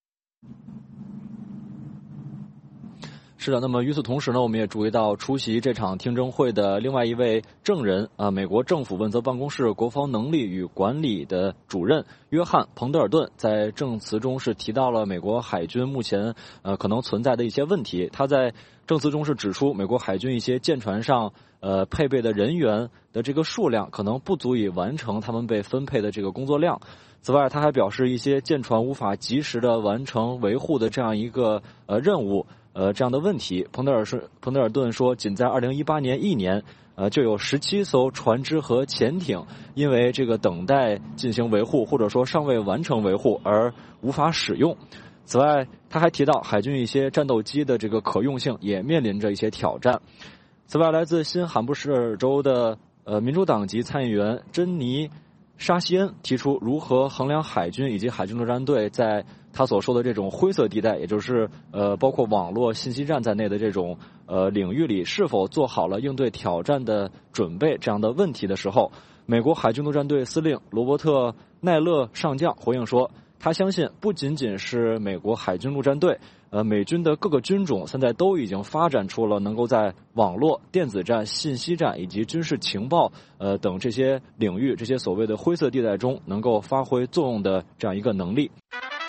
是的，那么与此同时呢，我们也注意到出席这场听证会的另外一位证人啊，美国政府问责办公室国防能力与管理的主任约翰·彭德尔顿在证词中是提到了美国海军目前呃可能存在的一些问题。他在证词中是指出，美国海军一些舰船上呃配备的人员的这个数量可能不足以完成他们被分配的这个工作量。此外，他还表示，一些舰船无法及时的完成维护的这样一个呃任务。呃，这样的问题，彭德尔是彭德尔顿说，仅在二零一八年一年，呃，就有十七艘船只和潜艇因为这个等待进行维护，或者说尚未完成维护而无法使用。此外，他还提到海军一些战斗机的这个可用性也面临着一些挑战。此外，来自新罕布什尔州的呃民主党籍参议员珍妮·沙希恩提出，如何衡量海军以及海军陆战队在他所说的这种灰色地带，也就是呃包括网络信息战在内的这种呃领域里是否做好了应对挑战的准备这样的问题的时候，美国海军陆战队司令罗伯特·奈勒上将回应说，他相信不仅仅是美国海军陆战队，呃美军的各个军种现在都已经发展出了能够在网络、电子战、信息战以及军事情报呃等这些领域，这些所谓的灰色地带中能够发挥作用的这样一个能力。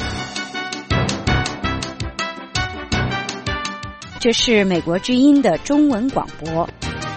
这是美国之音的中文广播。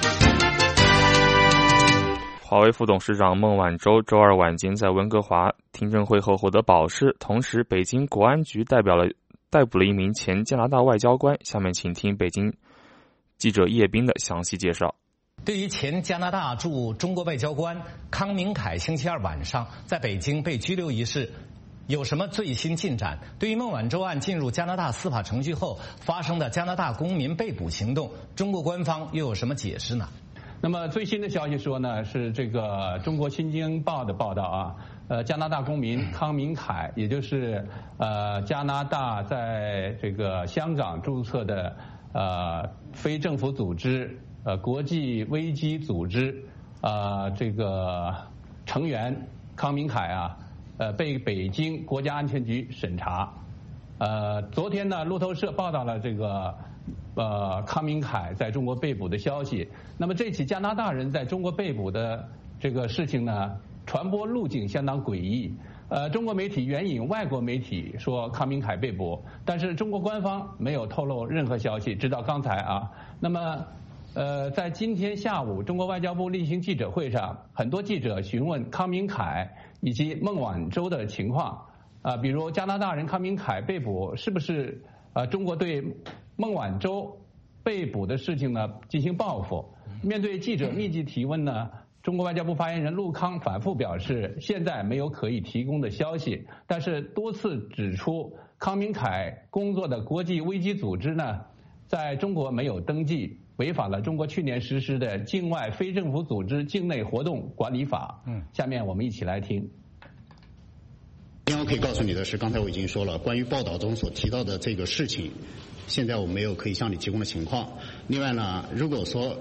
华为副董事长孟晚舟周二晚间在温哥华听证会后获得保释，同时北京国安局代表了逮捕了一名前加拿大外交官。下面请听北京记者叶斌的详细介绍。 对于前加拿大驻中国外交官康明凯星期二晚上在北京被拘留一事有什么最新进展？对于孟晚舟案进入加拿大司法程序后发生的加拿大公民被捕行动，中国官方又有什么解释呢？ 那么最新的消息说呢，是这个中国新京报的报道啊，呃，加拿大公民康明凯，也就是呃加拿大在这个香港注册的呃非政府组织、呃国际危机组织啊、呃、这个成员康明凯啊，呃被北京国家安全局审查。呃，昨天呢，路透社报道了这个呃康明凯在中国被捕的消息。那么这起加拿大人在中国被捕的这个事情呢，传播路径相当诡异。呃，中国媒体援引外国媒体说康明凯被捕，但是中国官方没有透露任何消息，直到刚才啊。那么，呃，在今天下午，中国外交部例行记者会上，很多记者询问康明凯以及孟晚舟的情况，啊、呃，比如加拿大人康明凯被捕是不是呃中国对孟晚舟被捕的事情呢进行报复？面对记者密集提问呢？中国外交部发言人陆康反复表示，现在没有可以提供的消息，但是多次指出，康明凯工作的国际危机组织呢，在中国没有登记，违反了中国去年实施的《境外非政府组织境内活动管理法》。嗯，下面我们一起来听。 另外可以告诉你的是，刚才我已经说了，关于报道中所提到的这个事情，现在我没有可以向你提供的情况。另外呢，如果说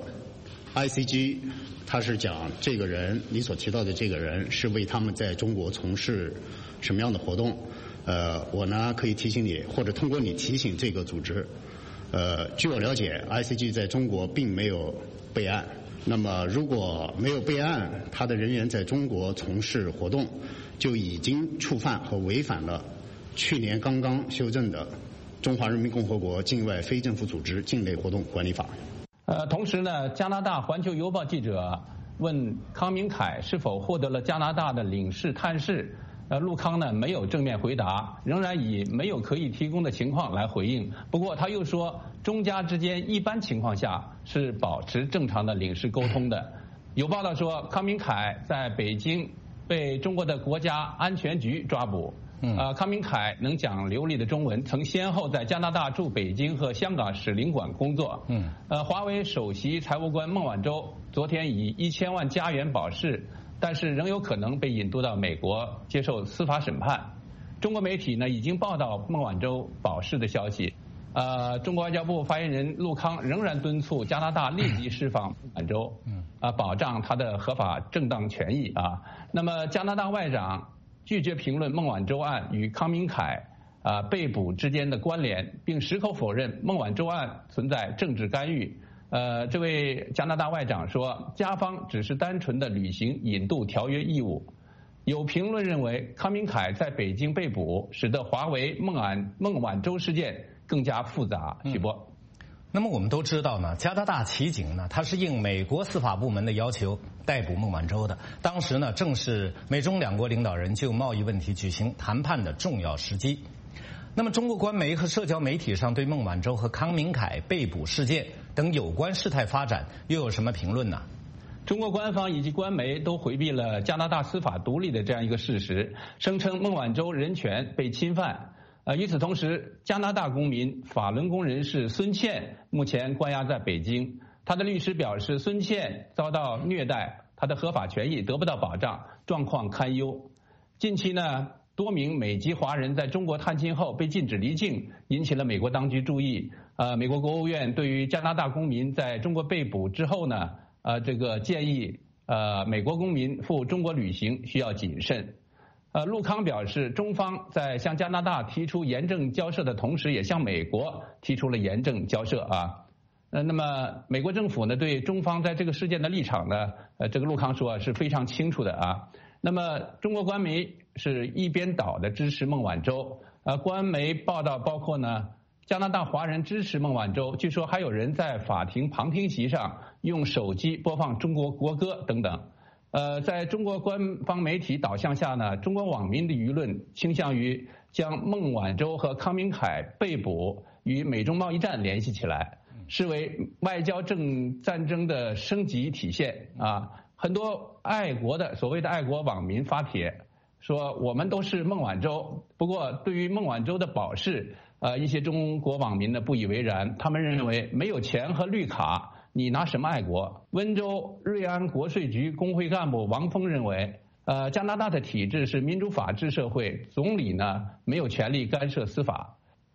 I C G 他是讲这个人，你所提到的这个人是为他们在中国从事什么样的活动？呃，我呢可以提醒你，或者通过你提醒这个组织。呃，据我了解 ，I C G 在中国并没有备案。那么如果没有备案，他的人员在中国从事活动，就已经触犯和违反了去年刚刚修正的《中华人民共和国境外非政府组织境内活动管理法》。 呃，同时呢，加拿大《环球邮报》记者问康明凯是否获得了加拿大的领事探视，呃，陆康呢没有正面回答，仍然以没有可以提供的情况来回应。不过他又说，中加之间一般情况下是保持正常的领事沟通的。有报道说，康明凯在北京被中国的国家安全局抓捕。呃，康明凯能讲流利的中文，曾先后在加拿大驻北京和香港使领馆工作。嗯，呃，华为首席财务官孟晚舟昨天以一千万加元保释，但是仍有可能被引渡到美国接受司法审判。中国媒体呢已经报道孟晚舟保释的消息。呃，中国外交部发言人陆康仍然敦促加拿大立即释放孟晚舟，嗯，啊，保障他的合法正当权益啊。那么，加拿大外长拒绝评论孟晚舟案与康明凯啊、呃、被捕之间的关联，并矢口否认孟晚舟案存在政治干预。呃，这位加拿大外长说，加方只是单纯的履行引渡条约义务。有评论认为，康明凯在北京被捕，使得华为孟晚孟晚舟事件更加复杂。许波。 嗯，那么我们都知道呢，加拿大骑警呢，它是应美国司法部门的要求逮捕孟晚舟的。当时呢，正是美中两国领导人就贸易问题举行谈判的重要时机。那么，中国官媒和社交媒体上对孟晚舟和康明凯被捕事件等有关事态发展又有什么评论呢？ 中国官方以及官媒都回避了加拿大司法独立的这样一个事实，声称孟晚舟人权被侵犯。呃，与此同时，加拿大公民、法轮功人士孙茜目前关押在北京。他的律师表示，孙茜遭到虐待，他的合法权益得不到保障，状况堪忧。近期呢，多名美籍华人在中国探亲后被禁止离境，引起了美国当局注意。呃，美国国务院对于加拿大公民在中国被捕之后呢，呃，这个建议呃美国公民赴中国旅行需要谨慎。呃，陆康表示，中方在向加拿大提出严正交涉的同时，也向美国提出了严正交涉啊。呃，那么美国政府呢，对中方在这个事件的立场呢，呃，这个陆康说是非常清楚的啊。那么中国官媒是一边倒的支持孟晚舟，呃，官媒报道包括呢，加拿大华人支持孟晚舟，据说还有人在法庭旁听席上用手机播放中国国歌等等。呃，在中国官方媒体导向下呢，中国网民的舆论倾向于将孟晚舟和康明凯被捕与美中贸易战联系起来，视为外交政战争的升级体现啊。很多爱国的所谓的爱国网民发帖说，我们都是孟晚舟。不过，对于孟晚舟的保释，呃，一些中国网民呢不以为然，他们认为没有钱和绿卡，你拿什么爱国？温州瑞安国税局工会干部王峰认为，呃，加拿大的体制是民主法治社会，总理呢没有权利干涉司法。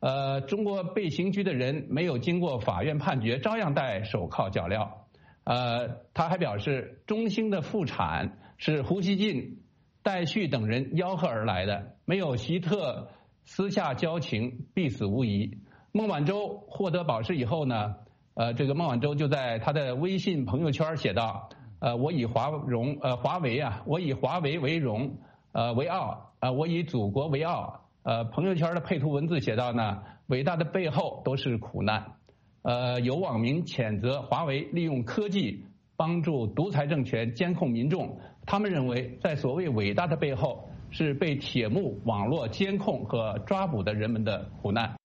呃，中国被刑拘的人没有经过法院判决，照样戴手铐脚镣。呃，他还表示，中兴的复产是胡锡进、戴旭等人吆喝而来的，没有希特私下交情，必死无疑。孟晚舟获得保释以后呢，呃，这个孟晚舟就在他的微信朋友圈写道：“呃，我以华荣，呃，华为啊，我以华为为荣，呃，为傲，呃，我以祖国为傲。”呃，朋友圈的配图文字写道呢，伟大的背后都是苦难。呃，有网民谴责华为利用科技帮助独裁政权监控民众，他们认为在所谓伟大的背后是被铁幕网络监控和抓捕的人们的苦难。